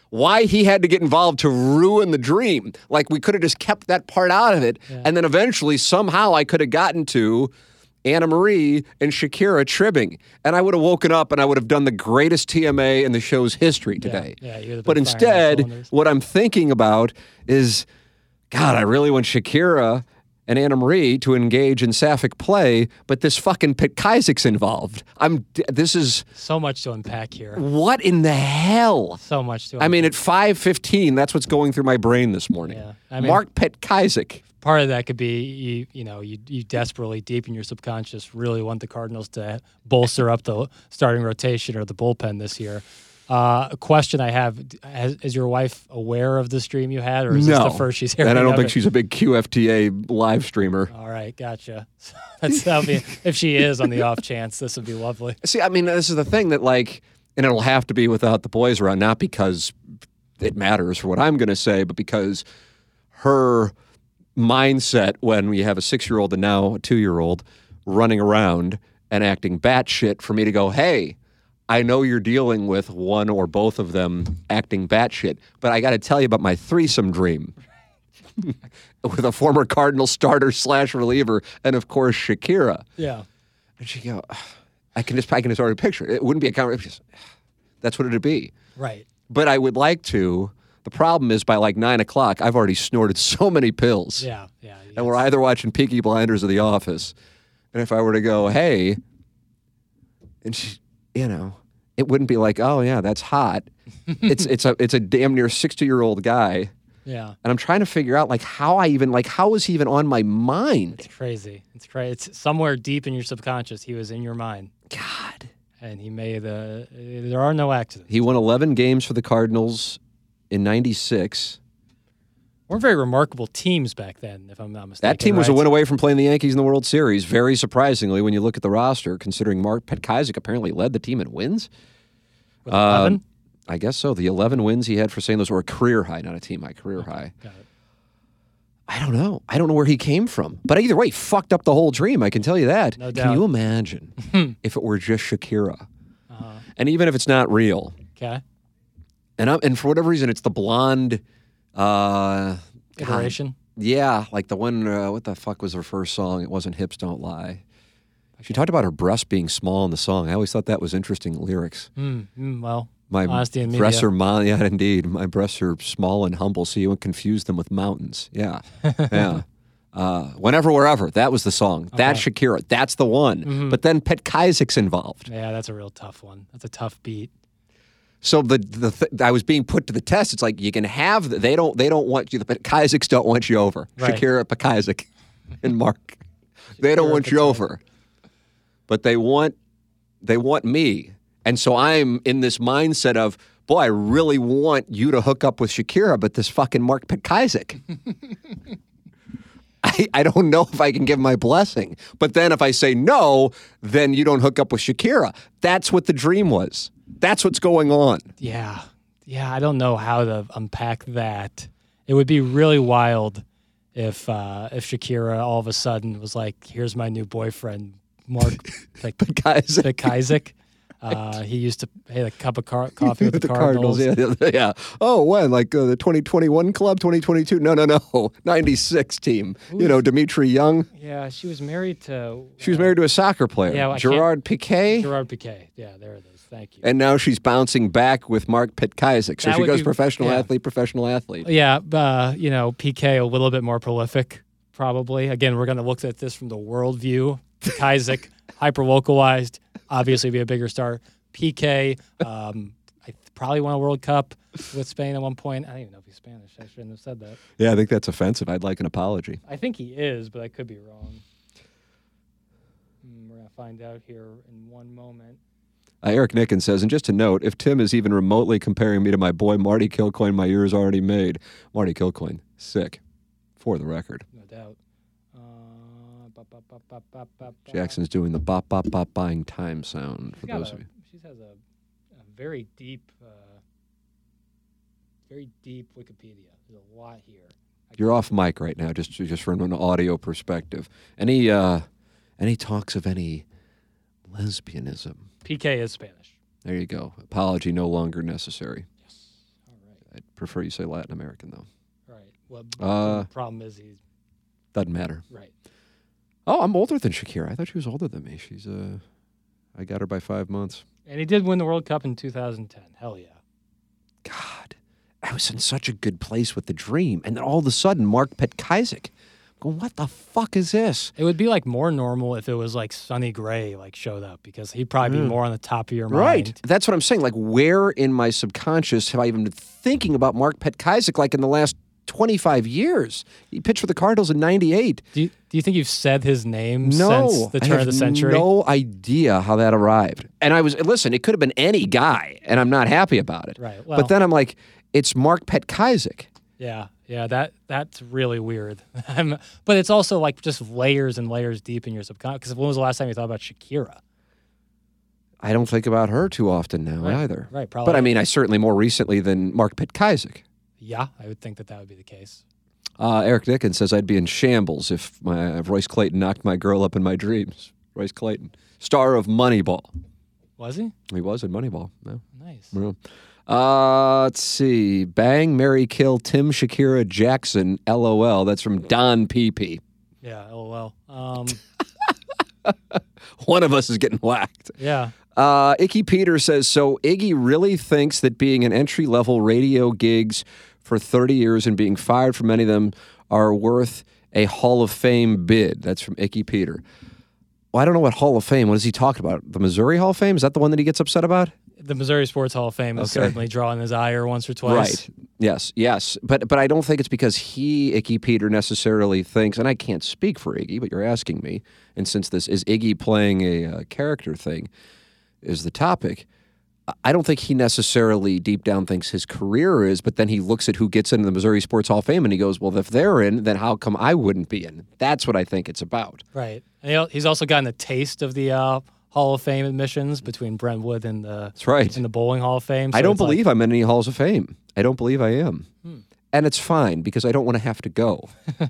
Speaker 2: why he had to get involved to ruin the dream. Like, we could have just kept that part out of it.
Speaker 3: Yeah.
Speaker 2: And then eventually, somehow, I could have gotten to Anna Marie and Shakira tribbing. And I would have woken up and I would have done the greatest TMA in the show's history today.
Speaker 3: Yeah, you would have
Speaker 2: but
Speaker 3: been firing on
Speaker 2: instead,
Speaker 3: cylinders.
Speaker 2: what I'm thinking about is, God, I really want Shakira and Anna Marie to engage in sapphic play, but this fucking Pete Kaizik's involved. This is,
Speaker 3: So much to unpack here.
Speaker 2: what in the hell?
Speaker 3: So much to unpack.
Speaker 2: I mean, at 5:15, that's what's going through my brain this morning.
Speaker 3: Yeah, I mean-
Speaker 2: Mark Pete Kaizik.
Speaker 3: Part of that could be you desperately deep in your subconscious really want the Cardinals to bolster up the starting rotation or the bullpen this year. A question I have: is your wife aware of the stream you had, or is this the first she's hearing?
Speaker 2: And I don't
Speaker 3: of
Speaker 2: think
Speaker 3: it?
Speaker 2: she's a big QFTA live streamer.
Speaker 3: All right, gotcha. That'll be, if she is, on the off chance, this would be lovely.
Speaker 2: See, I mean, this is the thing that, like, and it'll have to be without the boys around, not because it matters for what I'm going to say, but because her mindset when we have a 6-year-old and now a 2-year-old running around and acting batshit for me to go, hey, I know you're dealing with one or both of them acting batshit, but I got to tell you about my threesome dream with a former Cardinal starter / reliever and, of course, Shakira.
Speaker 3: Yeah.
Speaker 2: And she go, I can just already picture it. It wouldn't be a conversation. That's what it'd be.
Speaker 3: Right.
Speaker 2: But I would like to. The problem is by like 9 o'clock, I've already snorted so many pills.
Speaker 3: Yeah.
Speaker 2: And we're either watching Peaky Blinders or The Office. And if I were to go, hey, and she, it wouldn't be like, oh yeah, that's hot. It's a damn near 60-year-old guy.
Speaker 3: Yeah.
Speaker 2: And I'm trying to figure out how is he even on my mind?
Speaker 3: It's crazy. It's crazy. It's somewhere deep in your subconscious. He was in your mind.
Speaker 2: God.
Speaker 3: And he made there are no accidents.
Speaker 2: He won 11 games for the Cardinals in 96.
Speaker 3: Weren't very remarkable teams back then, if I'm not mistaken.
Speaker 2: That team was a
Speaker 3: right?
Speaker 2: win away from playing the Yankees in the World Series, very surprisingly when you look at the roster, considering Mark Pete Kaizik apparently led the team in wins.
Speaker 3: With 11?
Speaker 2: I guess so. The 11 wins he had for St. Louis were a career high, not a team high, career high.
Speaker 3: Got it.
Speaker 2: I don't know. I don't know where he came from. But either way, he fucked up the whole dream, I can tell you that.
Speaker 3: No
Speaker 2: Can
Speaker 3: doubt.
Speaker 2: you imagine if it were just Shakira?
Speaker 3: Uh-huh.
Speaker 2: And even if it's not real,
Speaker 3: Okay.
Speaker 2: and for whatever reason, it's the blonde...
Speaker 3: Iteration.
Speaker 2: Yeah, like the one, what the fuck was her first song? It wasn't Hips Don't Lie. She talked about her breast being small in the song. I always thought that was interesting lyrics.
Speaker 3: Well,
Speaker 2: My
Speaker 3: honesty in
Speaker 2: breasts
Speaker 3: media.
Speaker 2: are, yeah, indeed. My breasts are small and humble, so you would confuse them with mountains. Yeah, yeah. Whenever, wherever. That was the song. That's Shakira. That's the one. But then Pete Kaizik's involved.
Speaker 3: Yeah, that's a real tough one. That's a tough beat.
Speaker 2: So I was being put to the test. It's like you can have they don't want you. The Kaiziks don't want you over.
Speaker 3: Right.
Speaker 2: Shakira, Kaizik, and Mark. They don't want you over, but they want me. And so I'm in this mindset of, boy, I really want you to hook up with Shakira, but this fucking Mark Pete Kaizik. I don't know if I can give my blessing. But then if I say no, then you don't hook up with Shakira. That's what the dream was. That's what's going on.
Speaker 3: Yeah. I don't know how to unpack that. It would be really wild if Shakira all of a sudden was like, "Here's my new boyfriend, Mark
Speaker 2: Kaizik.
Speaker 3: Kaizik." He used to pay a cup of coffee with the Cardinals.
Speaker 2: Yeah. Oh, when? Like the 2021 club, 2022? No. 96 team. Dimitri Young.
Speaker 3: Yeah, she was married to.
Speaker 2: She was married to a soccer player.
Speaker 3: Yeah,
Speaker 2: Gerard Piqué.
Speaker 3: Gerard Piqué. Yeah, there it is. Thank you.
Speaker 2: And now she's bouncing back with Mark Pete Kaizik. So
Speaker 3: That
Speaker 2: she
Speaker 3: would
Speaker 2: goes
Speaker 3: be-
Speaker 2: professional
Speaker 3: yeah.
Speaker 2: athlete.
Speaker 3: Yeah, Piqué a little bit more prolific, probably. Again, we're going to look at this from the world view. Kaizik, hyper localized, obviously be a bigger star. Piqué, I probably won a World Cup with Spain at one point. I don't even know if he's Spanish. I shouldn't have said that.
Speaker 2: Yeah, I think that's offensive. I'd like an apology.
Speaker 3: I think he is, but I could be wrong. We're going to find out here in one moment.
Speaker 2: Eric Nickens says, and just to note, if Tim is even remotely comparing me to my boy Marty Kilcoyne, my ears already made. Marty Kilcoyne, sick, for the record.
Speaker 3: No doubt.
Speaker 2: Jackson's doing the bop, bop, bop buying time sound for those of you.
Speaker 3: She has a very deep Wikipedia. There's a lot here.
Speaker 2: You're off mic right now, just from an audio perspective. Any talks of any lesbianism?
Speaker 3: PK is Spanish.
Speaker 2: There you go. Apology no longer necessary.
Speaker 3: Yes. All
Speaker 2: prefer you say Latin American, though.
Speaker 3: Right. Well, the problem is he's...
Speaker 2: Doesn't matter.
Speaker 3: Right.
Speaker 2: Oh, I'm older than Shakira. I thought she was older than me. She's I got her by 5 months.
Speaker 3: And he did win the World Cup in 2010. Hell yeah.
Speaker 2: God, I was in such a good place with the dream. And then all of a sudden, Mark Petkaizik. I'm going, what the fuck is this?
Speaker 3: It would be like more normal if it was like Sonny Gray like showed up, because he'd probably be more on the top of your mind.
Speaker 2: Right. That's what I'm saying. Like, where in my subconscious have I even been thinking about Mark Petkaizik like in the last 25 years? He pitched for the Cardinals in 98.
Speaker 3: Do you think you've said his name since the turn of the century?
Speaker 2: No idea how that arrived. And listen, it could have been any guy, and I'm not happy about it.
Speaker 3: Right. Well,
Speaker 2: but then I'm like, it's Mark Petkaizik.
Speaker 3: Yeah, that's really weird. But it's also like just layers and layers deep in your subconscious. Because when was the last time you thought about Shakira?
Speaker 2: I don't think about her too often now either.
Speaker 3: Right, probably.
Speaker 2: But I mean, I certainly more recently than Mark Petkaizik.
Speaker 3: Yeah, I would think that would be the case.
Speaker 2: Eric Dickens says I'd be in shambles if Royce Clayton knocked my girl up in my dreams. Royce Clayton, star of Moneyball.
Speaker 3: Was he?
Speaker 2: He was in Moneyball. Yeah.
Speaker 3: Nice.
Speaker 2: Yeah. Let's see. Bang, marry, kill, Tim Shakira Jackson, LOL. That's from Don PP.
Speaker 3: Yeah, LOL.
Speaker 2: One of us is getting whacked.
Speaker 3: Yeah.
Speaker 2: Icky Peter says, so Iggy really thinks that being in entry-level radio gigs for 30 years and being fired from many of them are worth a Hall of Fame bid. That's from Icky Peter. Well, I don't know what Hall of Fame. What is he talking about? The Missouri Hall of Fame? Is that the one that he gets upset about?
Speaker 3: The Missouri Sports Hall of Fame is certainly drawing his ire once or twice.
Speaker 2: Right. Yes. But I don't think it's because Icky Peter, necessarily thinks, and I can't speak for Iggy, but you're asking me, and since this is Iggy playing a character thing, is the topic, I don't think he necessarily deep down thinks his career is, but then he looks at who gets into the Missouri Sports Hall of Fame and he goes, well, if they're in, then how come I wouldn't be in? That's what I think it's about.
Speaker 3: Right. And he's also gotten a taste of the Hall of Fame admissions between Brentwood and
Speaker 2: That's right.
Speaker 3: and the Bowling Hall of Fame. So
Speaker 2: I don't believe I'm in any Halls of Fame. I don't believe I am. And it's fine because I don't want to have to go.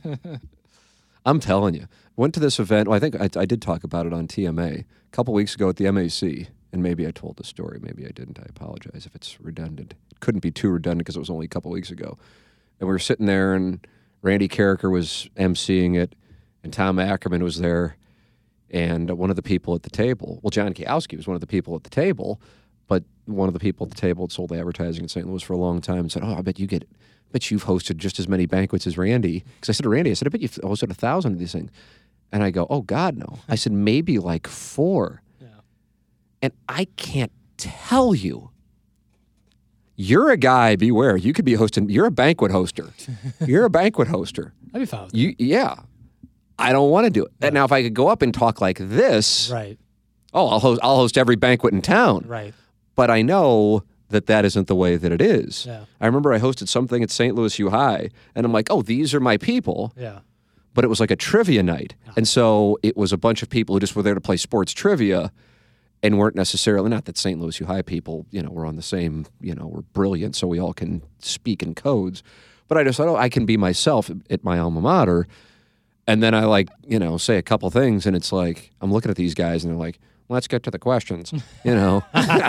Speaker 2: I'm telling you. Went to this event. Well, I think I did talk about it on TMA a couple weeks ago at the MAC. And maybe I told the story. Maybe I didn't. I apologize if it's redundant. It couldn't be too redundant because it was only a couple weeks ago. And we were sitting there, and Randy Carricker was emceeing it, and Tom Ackerman was there, and one of the people at the table, well, John Kiowski was one of the people at the table, but one of the people at the table had sold advertising in St. Louis for a long time and said, oh, I bet you've hosted just as many banquets as Randy. Because I said to Randy, I bet you've hosted 1,000 of these things. And I go, oh, God, no. I said, maybe like 4. And I can't tell you. You're a guy, beware. You could be hosting. You're a banquet hoster. You're a banquet hoster.
Speaker 3: I'd be fine with that.
Speaker 2: Yeah. I don't want to do it.
Speaker 3: Right.
Speaker 2: Now, if I could go up and talk like this,
Speaker 3: Right.
Speaker 2: Oh, I'll host every banquet in town.
Speaker 3: Right.
Speaker 2: But I know that isn't the way that it is.
Speaker 3: Yeah.
Speaker 2: I remember I hosted something at St. Louis U High, and I'm like, oh, these are my people.
Speaker 3: Yeah.
Speaker 2: But it was like a trivia night. And so it was a bunch of people who just were there to play sports trivia. And weren't necessarily, not that St. Louis U High people, were on the same, we're brilliant, so we all can speak in codes. But I just thought, I can be myself at my alma mater. And then I say a couple things, and it's like, I'm looking at these guys, and they're like, let's get to the questions, And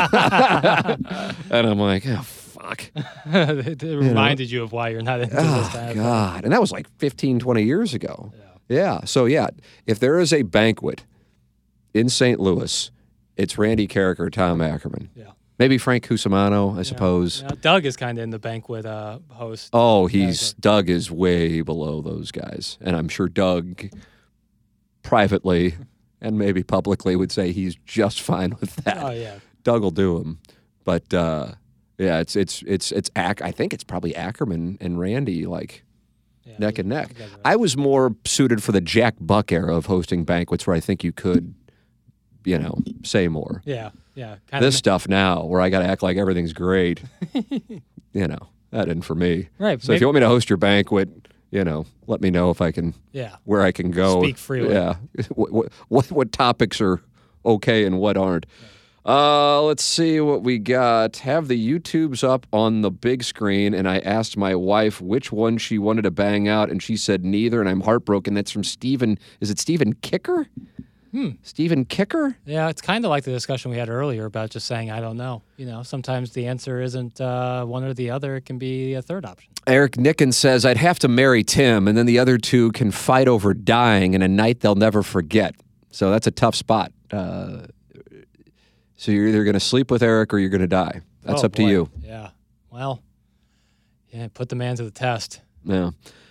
Speaker 2: I'm like, oh, fuck.
Speaker 3: It reminded you of why you're not into this kind of
Speaker 2: God. And that was like 15, 20 years ago. Yeah. So, if there is a banquet in St. Louis, it's Randy Carricker, Tom Ackerman. Yeah. Maybe Frank Cusimano, I suppose.
Speaker 3: Yeah. Doug is kind of in the banquet host.
Speaker 2: Oh, Doug is way below those guys. And I'm sure Doug privately and maybe publicly would say he's just fine with that.
Speaker 3: Oh, yeah.
Speaker 2: Doug will do him. But, I think it's probably Ackerman and Randy, neck and neck.
Speaker 3: Right.
Speaker 2: I was more suited for the Jack Buck era of hosting banquets where I think you could say more.
Speaker 3: Yeah.
Speaker 2: This stuff now, where I got to act like everything's great, that isn't for me.
Speaker 3: Right.
Speaker 2: So if you want me to host your banquet, let me know if I can, where I can go.
Speaker 3: Speak freely.
Speaker 2: Yeah. What topics are okay and what aren't. Let's see what we got. Have the YouTubes up on the big screen, and I asked my wife which one she wanted to bang out, and she said neither, and I'm heartbroken. That's from Stephen. Is it Stephen Kicker? Stephen Kicker?
Speaker 3: Yeah, it's kind of like the discussion we had earlier about just saying, I don't know. You know, sometimes the answer isn't one or the other. It can be a third option.
Speaker 2: Eric Nicken says, I'd have to marry Tim, and then the other two can fight over dying in a night they'll never forget. So that's a tough spot. So you're either going to sleep with Eric or you're going to die. That's up to you.
Speaker 3: Yeah. Well, yeah, put the man to the test.
Speaker 2: Yeah.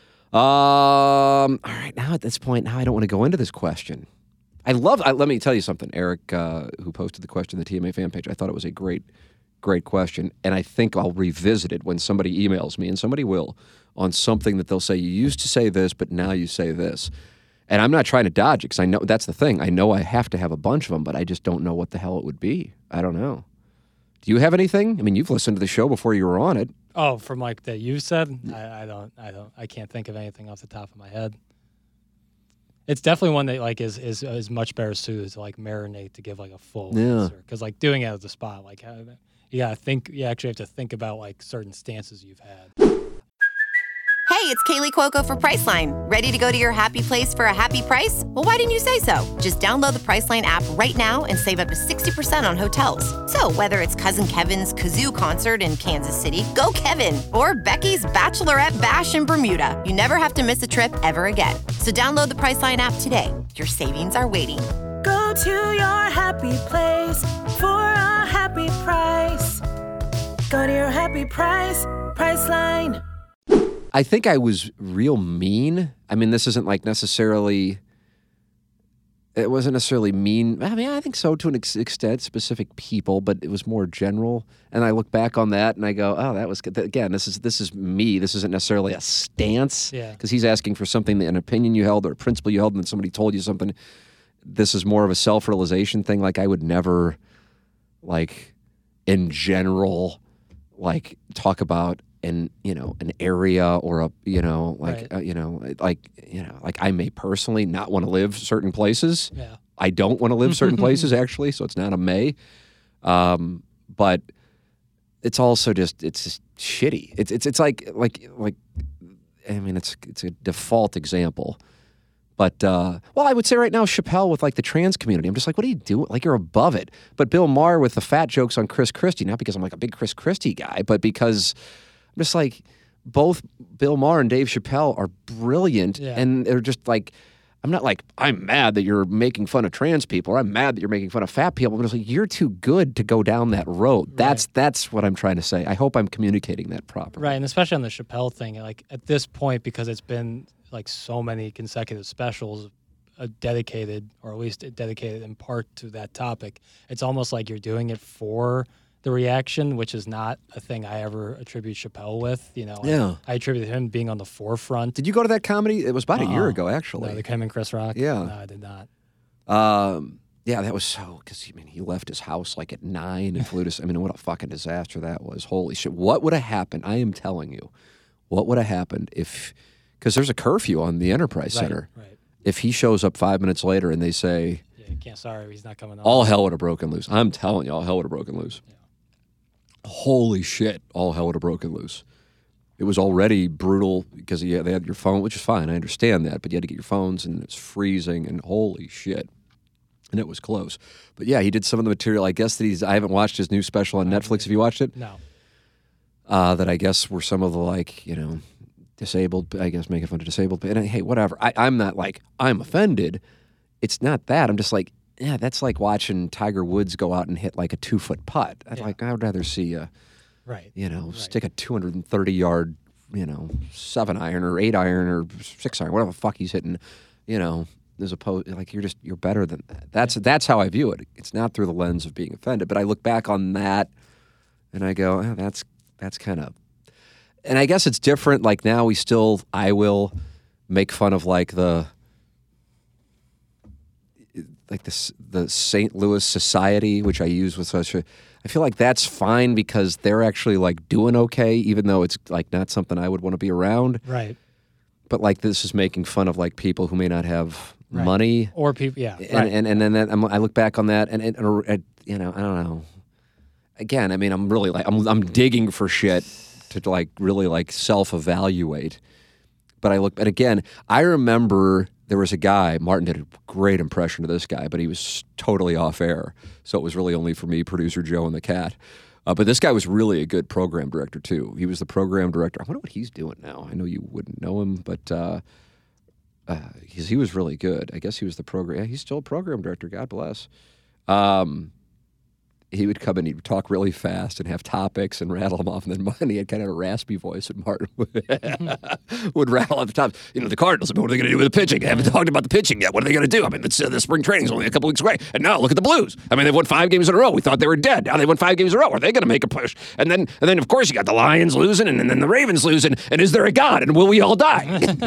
Speaker 2: All right, now at this point, I don't want to go into this question. Let me tell you something, Eric, who posted the question on the TMA fan page. I thought it was a great question, and I think I'll revisit it when somebody emails me, and somebody will, on something that they'll say, you used to say this, but now you say this. And I'm not trying to dodge it, because I know that's the thing. I know I have to have a bunch of them, but I just don't know what the hell it would be. I don't know. Do you have anything? I mean, you've listened to the show before you were on it.
Speaker 3: Oh, from like that you said? I can't think of anything off the top of my head. It's definitely one that like is much better suited to like marinate to give like a full answer. Because like doing it at the spot, like you actually have to think about like certain stances you've had.
Speaker 4: Hey, it's Kaylee Cuoco for Priceline. Ready to go to your happy place for a happy price? Well, why didn't you say so? Just download the Priceline app right now and save up to 60% on hotels. So whether it's Cousin Kevin's Kazoo Concert in Kansas City, go Kevin, or Becky's Bachelorette Bash in Bermuda, you never have to miss a trip ever again. So download the Priceline app today. Your savings are waiting.
Speaker 5: Go to your happy place for a happy price. Go to your happy price, Priceline.
Speaker 2: I think I was real mean. I mean, this isn't like necessarily, it wasn't necessarily mean. I mean, I think so to an extent, specific people, but it was more general. And I look back on that and I go, oh, that was good. Again, this is me. This isn't necessarily a stance.
Speaker 3: Yeah.
Speaker 2: Because he's asking for something, an opinion you held or a principle you held, and then somebody told you something. This is more of a self-realization thing. Like I would never, like, in general, like talk about an area or a like I may personally not want to live certain places.
Speaker 3: Yeah.
Speaker 2: I don't want to live certain places actually, so it's not a may. But it's also it's just shitty. It's like I mean it's a default example. But I would say right now Chappelle with like the trans community. I'm just like, what are you doing? Like you're above it. But Bill Maher with the fat jokes on Chris Christie, not because I'm like a big Chris Christie guy, but because I'm just like, both Bill Maher and Dave Chappelle are brilliant, and they're just like, I'm not like, I'm mad that you're making fun of trans people, or I'm mad that you're making fun of fat people. I'm just like, you're too good to go down that road. That's what I'm trying to say. I hope I'm communicating that properly.
Speaker 3: Right, and especially on the Chappelle thing, like at this point, because it's been like so many consecutive specials dedicated, or at least dedicated in part to that topic, it's almost like you're doing it for the reaction, which is not a thing I ever attribute Chappelle with. I attribute him being on the forefront.
Speaker 2: Did you go to that comedy? It was about a year ago, actually.
Speaker 3: No, him and Chris Rock?
Speaker 2: Yeah.
Speaker 3: No, I did not.
Speaker 2: Yeah, that was so, because he left his house like at 9 and flew to, I mean, what a fucking disaster that was. Holy shit. What would have happened? I am telling you, what would have happened if, because there's a curfew on the Enterprise Center.
Speaker 3: Right.
Speaker 2: If he shows up 5 minutes later and they say,
Speaker 3: he's not coming on.
Speaker 2: All hell would have broken loose. I'm telling you, all hell would have broken loose. Yeah. Holy shit, all hell would have broken loose. It was already brutal because they had your phone, which is fine, I understand that, but you had to get your phones and it's freezing and holy shit. And it was close. But yeah, he did some of the material, I guess that I haven't watched his new special on Netflix. Have you watched it?
Speaker 3: No.
Speaker 2: That I guess were some of the disabled, I guess making fun of disabled, and hey, whatever. I'm not like, I'm offended. It's not that. I'm just like, yeah, that's like watching Tiger Woods go out and hit like a 2-foot putt. I would rather see you, stick a 230-yard, 7-iron or 8-iron or 6-iron, whatever the fuck he's hitting, as opposed, like you're better than that. That's how I view it. It's not through the lens of being offended, but I look back on that and I go, oh, that's kind of, and I guess it's different. Like now I will make fun of like the St. Louis Society, which I use with such a, I feel like that's fine because they're actually like doing okay, even though it's like not something I would want to be around.
Speaker 3: Right.
Speaker 2: But like this is making fun of like people who may not have money
Speaker 3: or people,
Speaker 2: and then I look back on that and I don't know. Again, I mean, I'm really like I'm digging for shit to like really like self-evaluate. But I remember there was a guy, Martin did a great impression of this guy, but he was totally off air. So it was really only for me, producer Joe, and the cat. But this guy was really a good program director, too. He was the program director. I wonder what he's doing now. I know you wouldn't know him, but he was really good. I guess he was the program. Yeah, he's still a program director. God bless. He would come and he'd talk really fast and have topics and rattle them off. And then he had kind of a raspy voice, and Martin would rattle off the top. You know, the Cardinals, what are they going to do with the pitching? They haven't talked about the pitching yet. What are they going to do? I mean, the spring training is only a couple weeks away. And now look at the Blues. I mean, they've won 5 games in a row. We thought they were dead. Now they won 5 games in a row. Are they going to make a push? And then, of course, you got the Lions losing, and then the Ravens losing. And is there a God? And will we all die?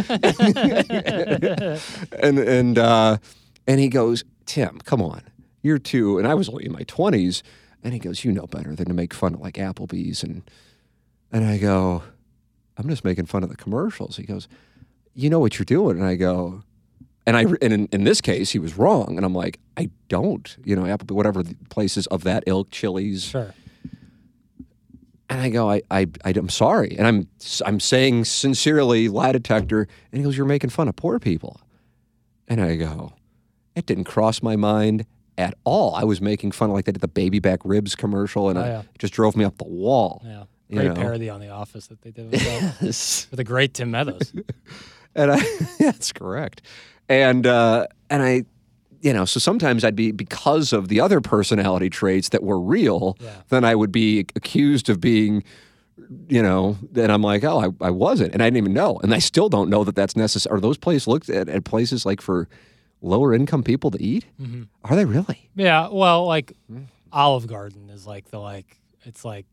Speaker 2: And he goes, Tim, come on. You're 2, and I was only in my 20s, and he goes, you know better than to make fun of like Applebee's, and I go, I'm just making fun of the commercials. He goes, you know what you're doing, and I go, and in this case he was wrong, and I'm like, I don't, you know, Applebee, whatever the places of that ilk, Chili's,
Speaker 3: Sure.
Speaker 2: And I go, I'm sorry, and I'm saying sincerely, lie detector, and he goes, you're making fun of poor people, and I go, it didn't cross my mind at all. I was making fun of, like, they did the baby back ribs commercial, and it just drove me up the wall.
Speaker 3: Yeah, great parody on The Office that they did with the great Tim Meadows.
Speaker 2: And that's correct. And I, you know, so sometimes I'd be, because of the other personality traits that were real, then I would be accused of being, you know, and I'm like, oh, I wasn't, and I didn't even know, and I still don't know that that's necessary. Are those places looked at places like for lower income people to eat? Mm-hmm. Are they really?
Speaker 3: Yeah. Well, like Olive Garden is like it's like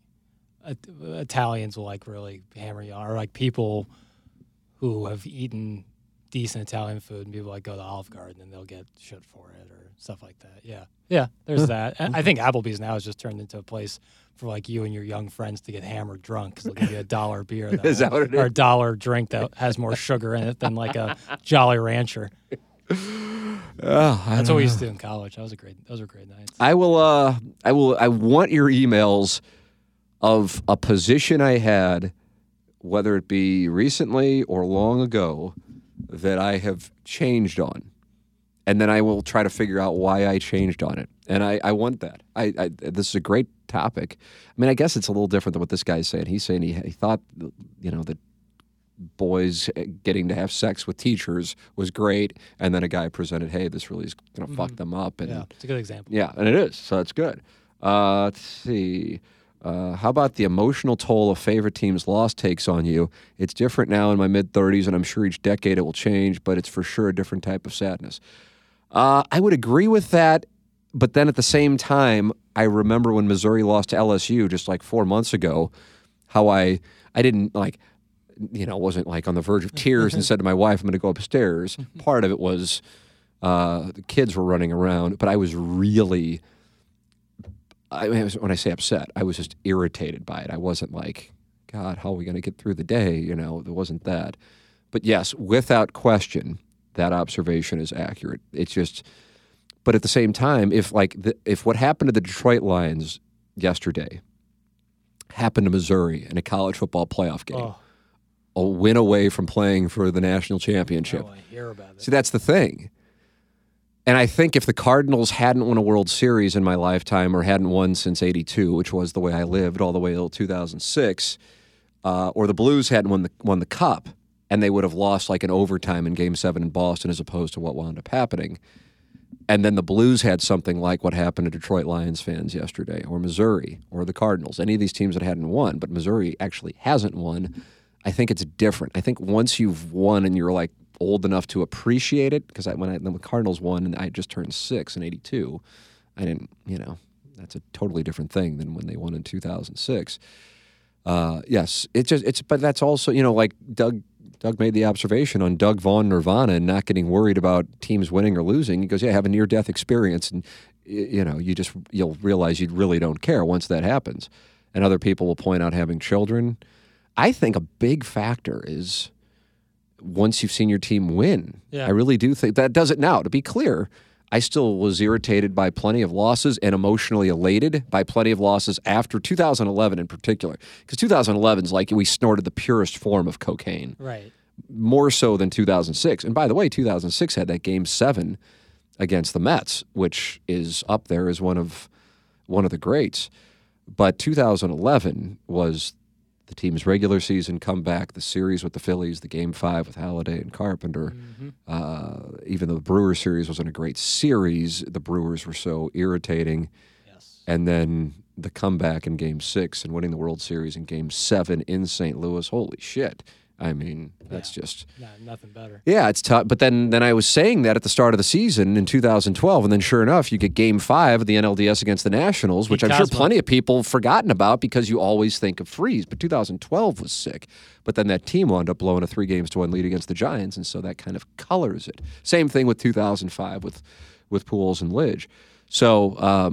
Speaker 3: Italians will like really hammer you on, or like people who have eaten decent Italian food and people like go to Olive Garden and they'll get shit for it or stuff like that. Yeah. Yeah. There's that. And I think Applebee's now has just turned into a place for like you and your young friends to get hammered drunk because they'll give you $1 beer
Speaker 2: is that what it is?
Speaker 3: Or $1 drink that has more sugar in it than like a Jolly Rancher. That's what we used to do in college. Those were great nights. I
Speaker 2: want your emails of a position I had, whether it be recently or long ago, that I have changed on. And then I will try to figure out why I changed on it. And I want that. This is a great topic. I mean, I guess it's a little different than what this guy's saying. He's saying he thought, you know, that boys getting to have sex with teachers was great, and then a guy presented, hey, this really is going to fuck them up. And,
Speaker 3: yeah, it's a good example.
Speaker 2: Yeah, and it is, so that's good. Let's see. How about the emotional toll a favorite team's loss takes on you? It's different now in my mid-30s, and I'm sure each decade it will change, but it's for sure a different type of sadness. I would agree with that, but then at the same time, I remember when Missouri lost to LSU just like 4 months ago, how I didn't like, you know, wasn't like on the verge of tears and said to my wife, I'm going to go upstairs. Part of it was the kids were running around, but I was really, when I say upset, I was just irritated by it. I wasn't like, God, how are we going to get through the day? You know, there wasn't that. But yes, without question, that observation is accurate. It's just, but at the same time, if what happened to the Detroit Lions yesterday happened to Missouri in a college football playoff game, a win away from playing for the national championship.
Speaker 3: I hear about it.
Speaker 2: See, that's the thing. And I think if the Cardinals hadn't won a World Series in my lifetime or hadn't won since '82, which was the way I lived all the way till 2006, or the Blues hadn't won the Cup, and they would have lost like an overtime in Game 7 in Boston as opposed to what wound up happening, and then the Blues had something like what happened to Detroit Lions fans yesterday, or Missouri, or the Cardinals, any of these teams that hadn't won, but Missouri actually hasn't won, I think it's different. I think once you've won and you're like old enough to appreciate it, because when the Cardinals won and I just turned 6 in '82, I didn't, you know, that's a totally different thing than when they won in 2006. Yes, but that's also, you know, like Doug made the observation on Doug Vaughn Nirvana and not getting worried about teams winning or losing. He goes, yeah, have a near-death experience, and you know, you'll realize you really don't care once that happens. And other people will point out having children. I think a big factor is once you've seen your team win. Yeah. I really do think that does it now. To be clear, I still was irritated by plenty of losses and emotionally elated by plenty of losses after 2011 in particular. Because 2011 is like we snorted the purest form of cocaine.
Speaker 3: Right.
Speaker 2: more so than 2006. And by the way, 2006 had that Game 7 against the Mets, which is up there as one of the greats. But 2011 was the team's regular season comeback, the series with the Phillies, the Game 5 with Halladay and Carpenter. Even though the Brewers series wasn't a great series, the Brewers were so irritating.
Speaker 3: Yes.
Speaker 2: And then the comeback in Game 6 and winning the World Series in Game 7 in St. Louis. Holy shit. I mean, that's just...
Speaker 3: nothing better.
Speaker 2: Yeah, it's tough. But then I was saying that at the start of the season in 2012, and then sure enough, you get Game 5 of the NLDS against the Nationals, which I'm sure plenty of people have forgotten about because you always think of Freeze. But 2012 was sick. But then that team wound up blowing a 3-1 lead against the Giants, and so that kind of colors it. Same thing with 2005 with Pujols and Lidge. So...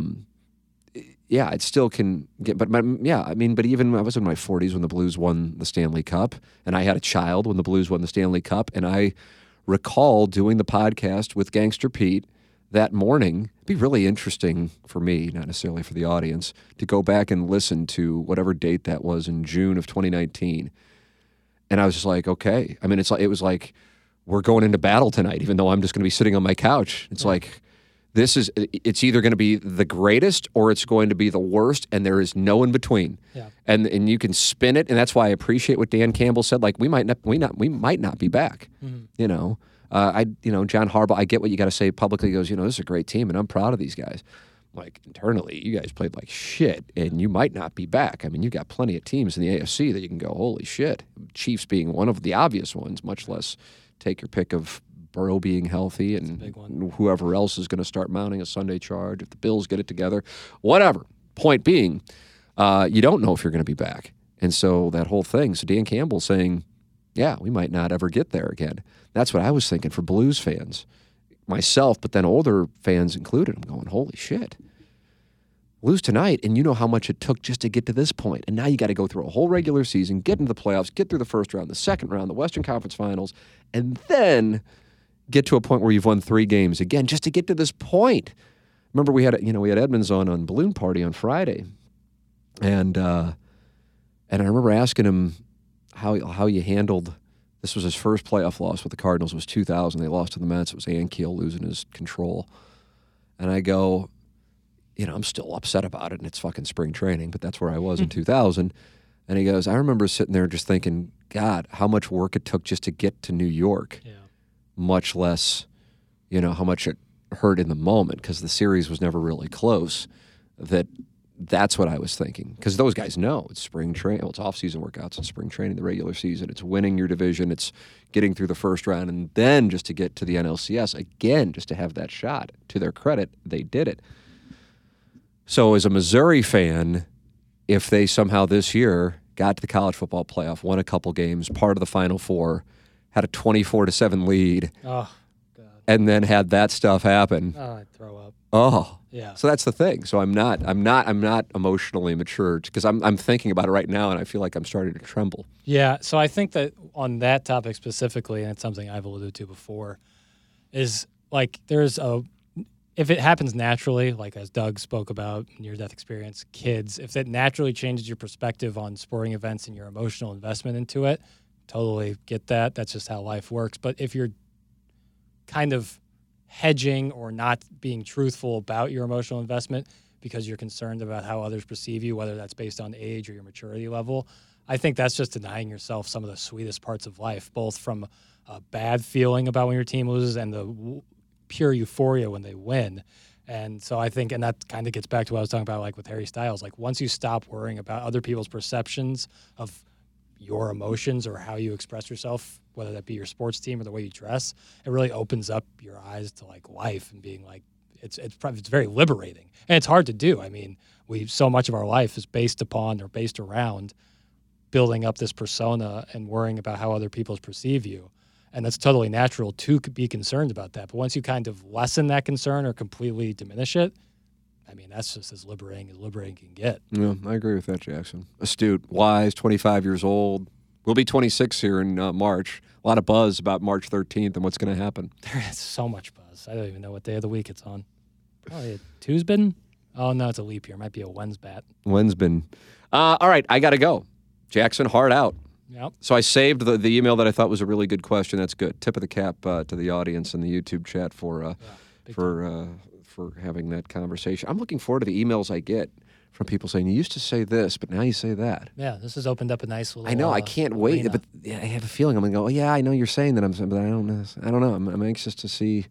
Speaker 2: yeah, it still can get, but even I was in my 40s when the Blues won the Stanley Cup, and I had a child when the Blues won the Stanley Cup, and I recall doing the podcast with Gangster Pete that morning. It'd be really interesting for me, not necessarily for the audience, to go back and listen to whatever date that was in June of 2019. And I was just like, okay. I mean, it was like, we're going into battle tonight, even though I'm just going to be sitting on my couch. It's like... it's either going to be the greatest or it's going to be the worst, and there is no in between.
Speaker 3: Yeah.
Speaker 2: And you can spin it, and that's why I appreciate what Dan Campbell said. Like we might not be back. You know, John Harbaugh. I get what you got to say publicly. He goes, this is a great team, and I'm proud of these guys. Like internally, you guys played like shit, and you might not be back. I mean, you got plenty of teams in the AFC that you can go, holy shit. Chiefs being one of the obvious ones, much less take your pick of Burrow being healthy and whoever else is going to start mounting a Sunday charge, if the Bills get it together, whatever. Point being, you don't know if you're going to be back. And so that whole thing, so Dan Campbell saying, yeah, we might not ever get there again. That's what I was thinking for Blues fans, myself, but then older fans included. I'm going, holy shit. Lose tonight, and you know how much it took just to get to this point. And now you got to go through a whole regular season, get into the playoffs, get through the first round, the second round, the Western Conference Finals, and then get to a point where you've won 3 games again, just to get to this point. Remember, we had Edmonds on Balloon Party on Friday, and I remember asking him how you handled. This was his first playoff loss with the Cardinals. It was 2000. They lost to the Mets. It was Ankiel losing his control, and I go, I'm still upset about it, and it's fucking spring training, but that's where I was in 2000. And he goes, I remember sitting there just thinking, God, how much work it took just to get to New York. Yeah. Much less, how much it hurt in the moment because the series was never really close. That's what I was thinking because those guys know it's spring training. Well, it's off-season workouts. It's spring training, the regular season. It's winning your division. It's getting through the first round and then just to get to the NLCS again, just to have that shot. To their credit, they did it. So as a Missouri fan, if they somehow this year got to the college football playoff, won a couple games, part of the Final Four, had a 24-7 lead, and then had that stuff happen.
Speaker 3: Oh, I'd throw up.
Speaker 2: Oh,
Speaker 3: yeah.
Speaker 2: So that's the thing. So I'm not emotionally mature because I'm thinking about it right now, and I feel like I'm starting to tremble.
Speaker 3: Yeah. So I think that on that topic specifically, and it's something I've alluded to before, is like if it happens naturally, like as Doug spoke about near-death experience, kids, if it naturally changes your perspective on sporting events and your emotional investment into it. Totally get that. That's just how life works. But if you're kind of hedging or not being truthful about your emotional investment because you're concerned about how others perceive you, whether that's based on age or your maturity level, I think that's just denying yourself some of the sweetest parts of life, both from a bad feeling about when your team loses and the pure euphoria when they win. And so I think, and that kind of gets back to what I was talking about, like with Harry Styles, like once you stop worrying about other people's perceptions of your emotions or how you express yourself, whether that be your sports team or the way you dress, it really opens up your eyes to like life and being like, it's very liberating. And it's hard to do. I mean, so much of our life is based upon or based around building up this persona and worrying about how other people perceive you. And that's totally natural to be concerned about that. But once you kind of lessen that concern or completely diminish it, I mean, that's just as liberating can get. Yeah,
Speaker 2: I agree with that, Jackson. Astute, wise, 25 years old. We'll be 26 here in March. A lot of buzz about March 13th and what's going to happen.
Speaker 3: There's so much buzz. I don't even know what day of the week it's on. Probably a Tuesday? Oh, no, it's a leap year. It might be a Wednesbat.
Speaker 2: Wednesbin. All right, I got to go. Jackson, hard out.
Speaker 3: Yep.
Speaker 2: So I saved the email that I thought was a really good question. That's good. Tip of the cap to the audience in the YouTube chat for having that conversation. I'm looking forward to the emails I get from people saying, you used to say this, but now you say that.
Speaker 3: Yeah, this has opened up a nice little
Speaker 2: I know. I can't wait.
Speaker 3: arena.
Speaker 2: But I have a feeling I'm going to go, oh, yeah, I know you're saying that. But I don't know. I'm anxious to see.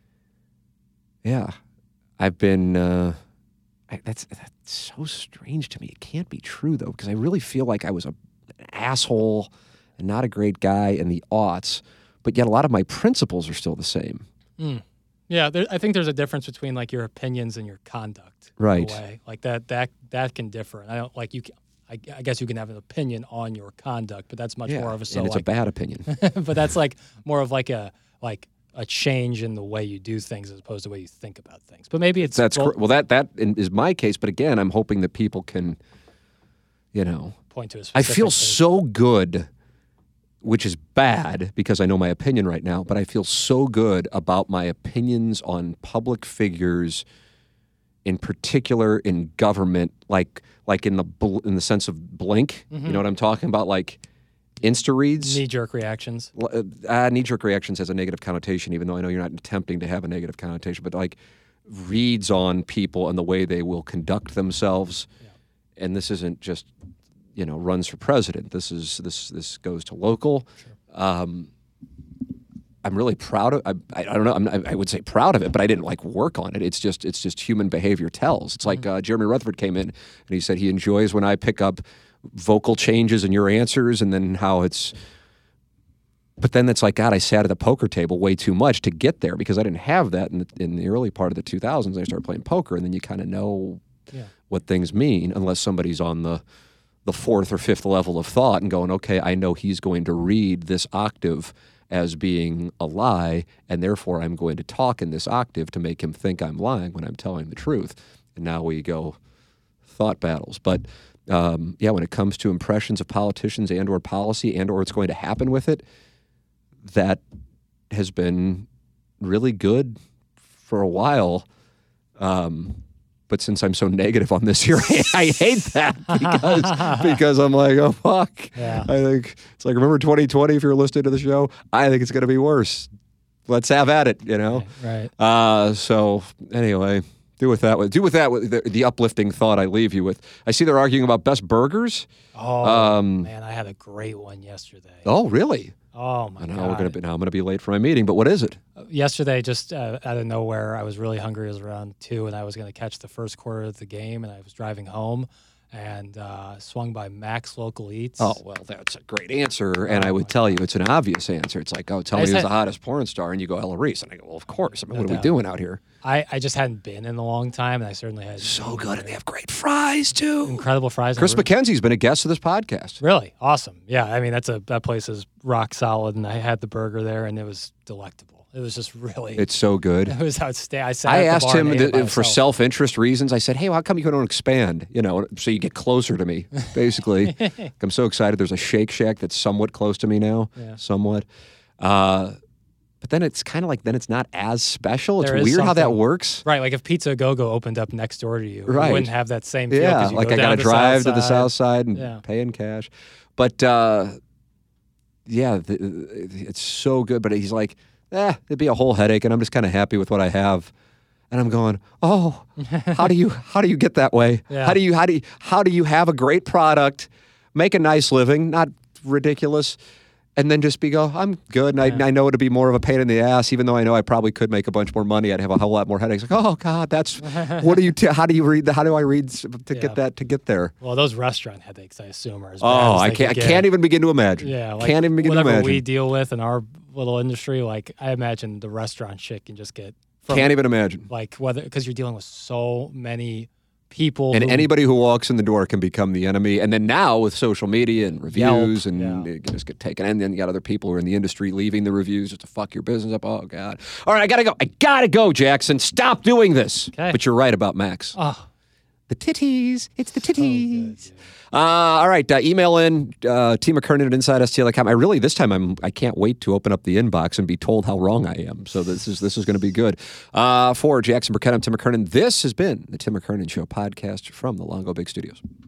Speaker 2: Yeah. I've been... That's so strange to me. It can't be true, though, because I really feel like I was an asshole and not a great guy in the aughts, but yet a lot of my principles are still the same.
Speaker 3: Yeah, I think there's a difference between like your opinions and your conduct.
Speaker 2: Right.
Speaker 3: In a way. Like that can differ. And I don't like you. I guess you can have an opinion on your conduct, but that's much more of a
Speaker 2: and it's a bad opinion.
Speaker 3: but that's like more of like a change in the way you do things as opposed to the way you think about things. But maybe it's
Speaker 2: well, that is my case. But again, I'm hoping that people can,
Speaker 3: point to a specific
Speaker 2: I feel
Speaker 3: thing.
Speaker 2: so good, which is bad because I know my opinion right now, but I feel so good about my opinions on public figures, in particular in government, like in the sense of Blink.
Speaker 3: Mm-hmm.
Speaker 2: You know what I'm talking about? Like Insta reads.
Speaker 3: knee-jerk reactions.
Speaker 2: Knee-jerk reactions has a negative connotation, even though I know you're not attempting to have a negative connotation, but like reads on people and the way they will conduct themselves. Yeah. And this isn't just, runs for president. This goes to local. Sure. I'm really proud of. I don't know. I would say proud of it, but I didn't work on it. It's just human behavior tells. It's like Jeremy Rutherford came in and he said he enjoys when I pick up vocal changes in your answers, and then how it's. But then it's like, God, I sat at the poker table way too much to get there because I didn't have that in the early part of the 2000s. I started playing poker, and then you kind of know what things mean, unless somebody's on the fourth or fifth level of thought and going, okay, I know he's going to read this octave as being a lie, and therefore I'm going to talk in this octave to make him think I'm lying when I'm telling the truth. And now we go thought battles. But when it comes to impressions of politicians and or policy and or what's going to happen with it, that has been really good for a while. But since I'm so negative on this year, I hate that because I'm like, oh, fuck.
Speaker 3: Yeah.
Speaker 2: I think it's like, remember 2020 if you're listening to the show? I think it's going to be worse. Let's have at it,
Speaker 3: Right.
Speaker 2: So anyway, do with that with the uplifting thought I leave you with. I see they're arguing about best burgers.
Speaker 3: Oh, man, I had a great one yesterday.
Speaker 2: Oh, really?
Speaker 3: Oh, my God.
Speaker 2: Now I'm going to be late for my meeting, but what is it?
Speaker 3: Yesterday, just out of nowhere, I was really hungry. It was around 2, and I was going to catch the first quarter of the game, and I was driving home and swung by Max Local Eats.
Speaker 2: Oh, well, that's a great answer, and I would tell you it's an obvious answer. It's like, tell me who's the hottest porn star, and you go Ella Reese, and I go, well, of course. I mean, what are we doing out here?
Speaker 3: I just hadn't been in a long time, and I certainly had...
Speaker 2: So good, and they have great fries, too.
Speaker 3: Incredible fries.
Speaker 2: Chris McKenzie's been a guest of this podcast.
Speaker 3: Really? Awesome. Yeah, I mean, that place is rock solid, and I had the burger there, and it was delectable. It was just really...
Speaker 2: It's so good.
Speaker 3: It was outstanding.
Speaker 2: I asked him for self-interest reasons. I said, hey, how come you don't expand? So you get closer to me, basically. I'm so excited. There's a Shake Shack that's somewhat close to me now, somewhat. But then it's kind of like, then it's not as special. It's weird how that works.
Speaker 3: Right, like if Pizza Go-Go opened up next door to you, you wouldn't have that same feel.
Speaker 2: Yeah, like I got to drive to the south side and pay in cash. But, it's so good. But he's like, it'd be a whole headache, and I'm just kind of happy with what I have. And I'm going, oh, how do you get that way?
Speaker 3: Yeah.
Speaker 2: How do you have a great product, make a nice living, not ridiculous, and then just I'm good. And I know it'd be more of a pain in the ass, even though I know I probably could make a bunch more money. I'd have a whole lot more headaches. Like, oh God, that's what do you? How do you read? How do I read to get there?
Speaker 3: Well, those restaurant headaches, I assume, are as bad
Speaker 2: I
Speaker 3: as
Speaker 2: I can't even begin to imagine.
Speaker 3: Yeah,
Speaker 2: can't even begin to imagine.
Speaker 3: Whatever we deal with in our little industry, like I imagine the restaurant shit can just get.
Speaker 2: Can't even imagine.
Speaker 3: Like because you're dealing with so many people.
Speaker 2: And anybody who walks in the door can become the enemy. And then now with social media and reviews it can just get taken. And then you got other people who are in the industry leaving the reviews just to fuck your business up. Oh, God. All right, I got to go, Jackson. Stop doing this. Okay. But you're right about Max.
Speaker 3: Oh.
Speaker 2: The titties. It's the titties.
Speaker 3: So good,
Speaker 2: all right. Email in T. McKernan at InsideSTL.com. This time I can't wait to open up the inbox and be told how wrong I am. So this is going to be good. For Jackson Burkett, I'm Tim McKernan. This has been the Tim McKernan Show podcast from the Longo Big Studios.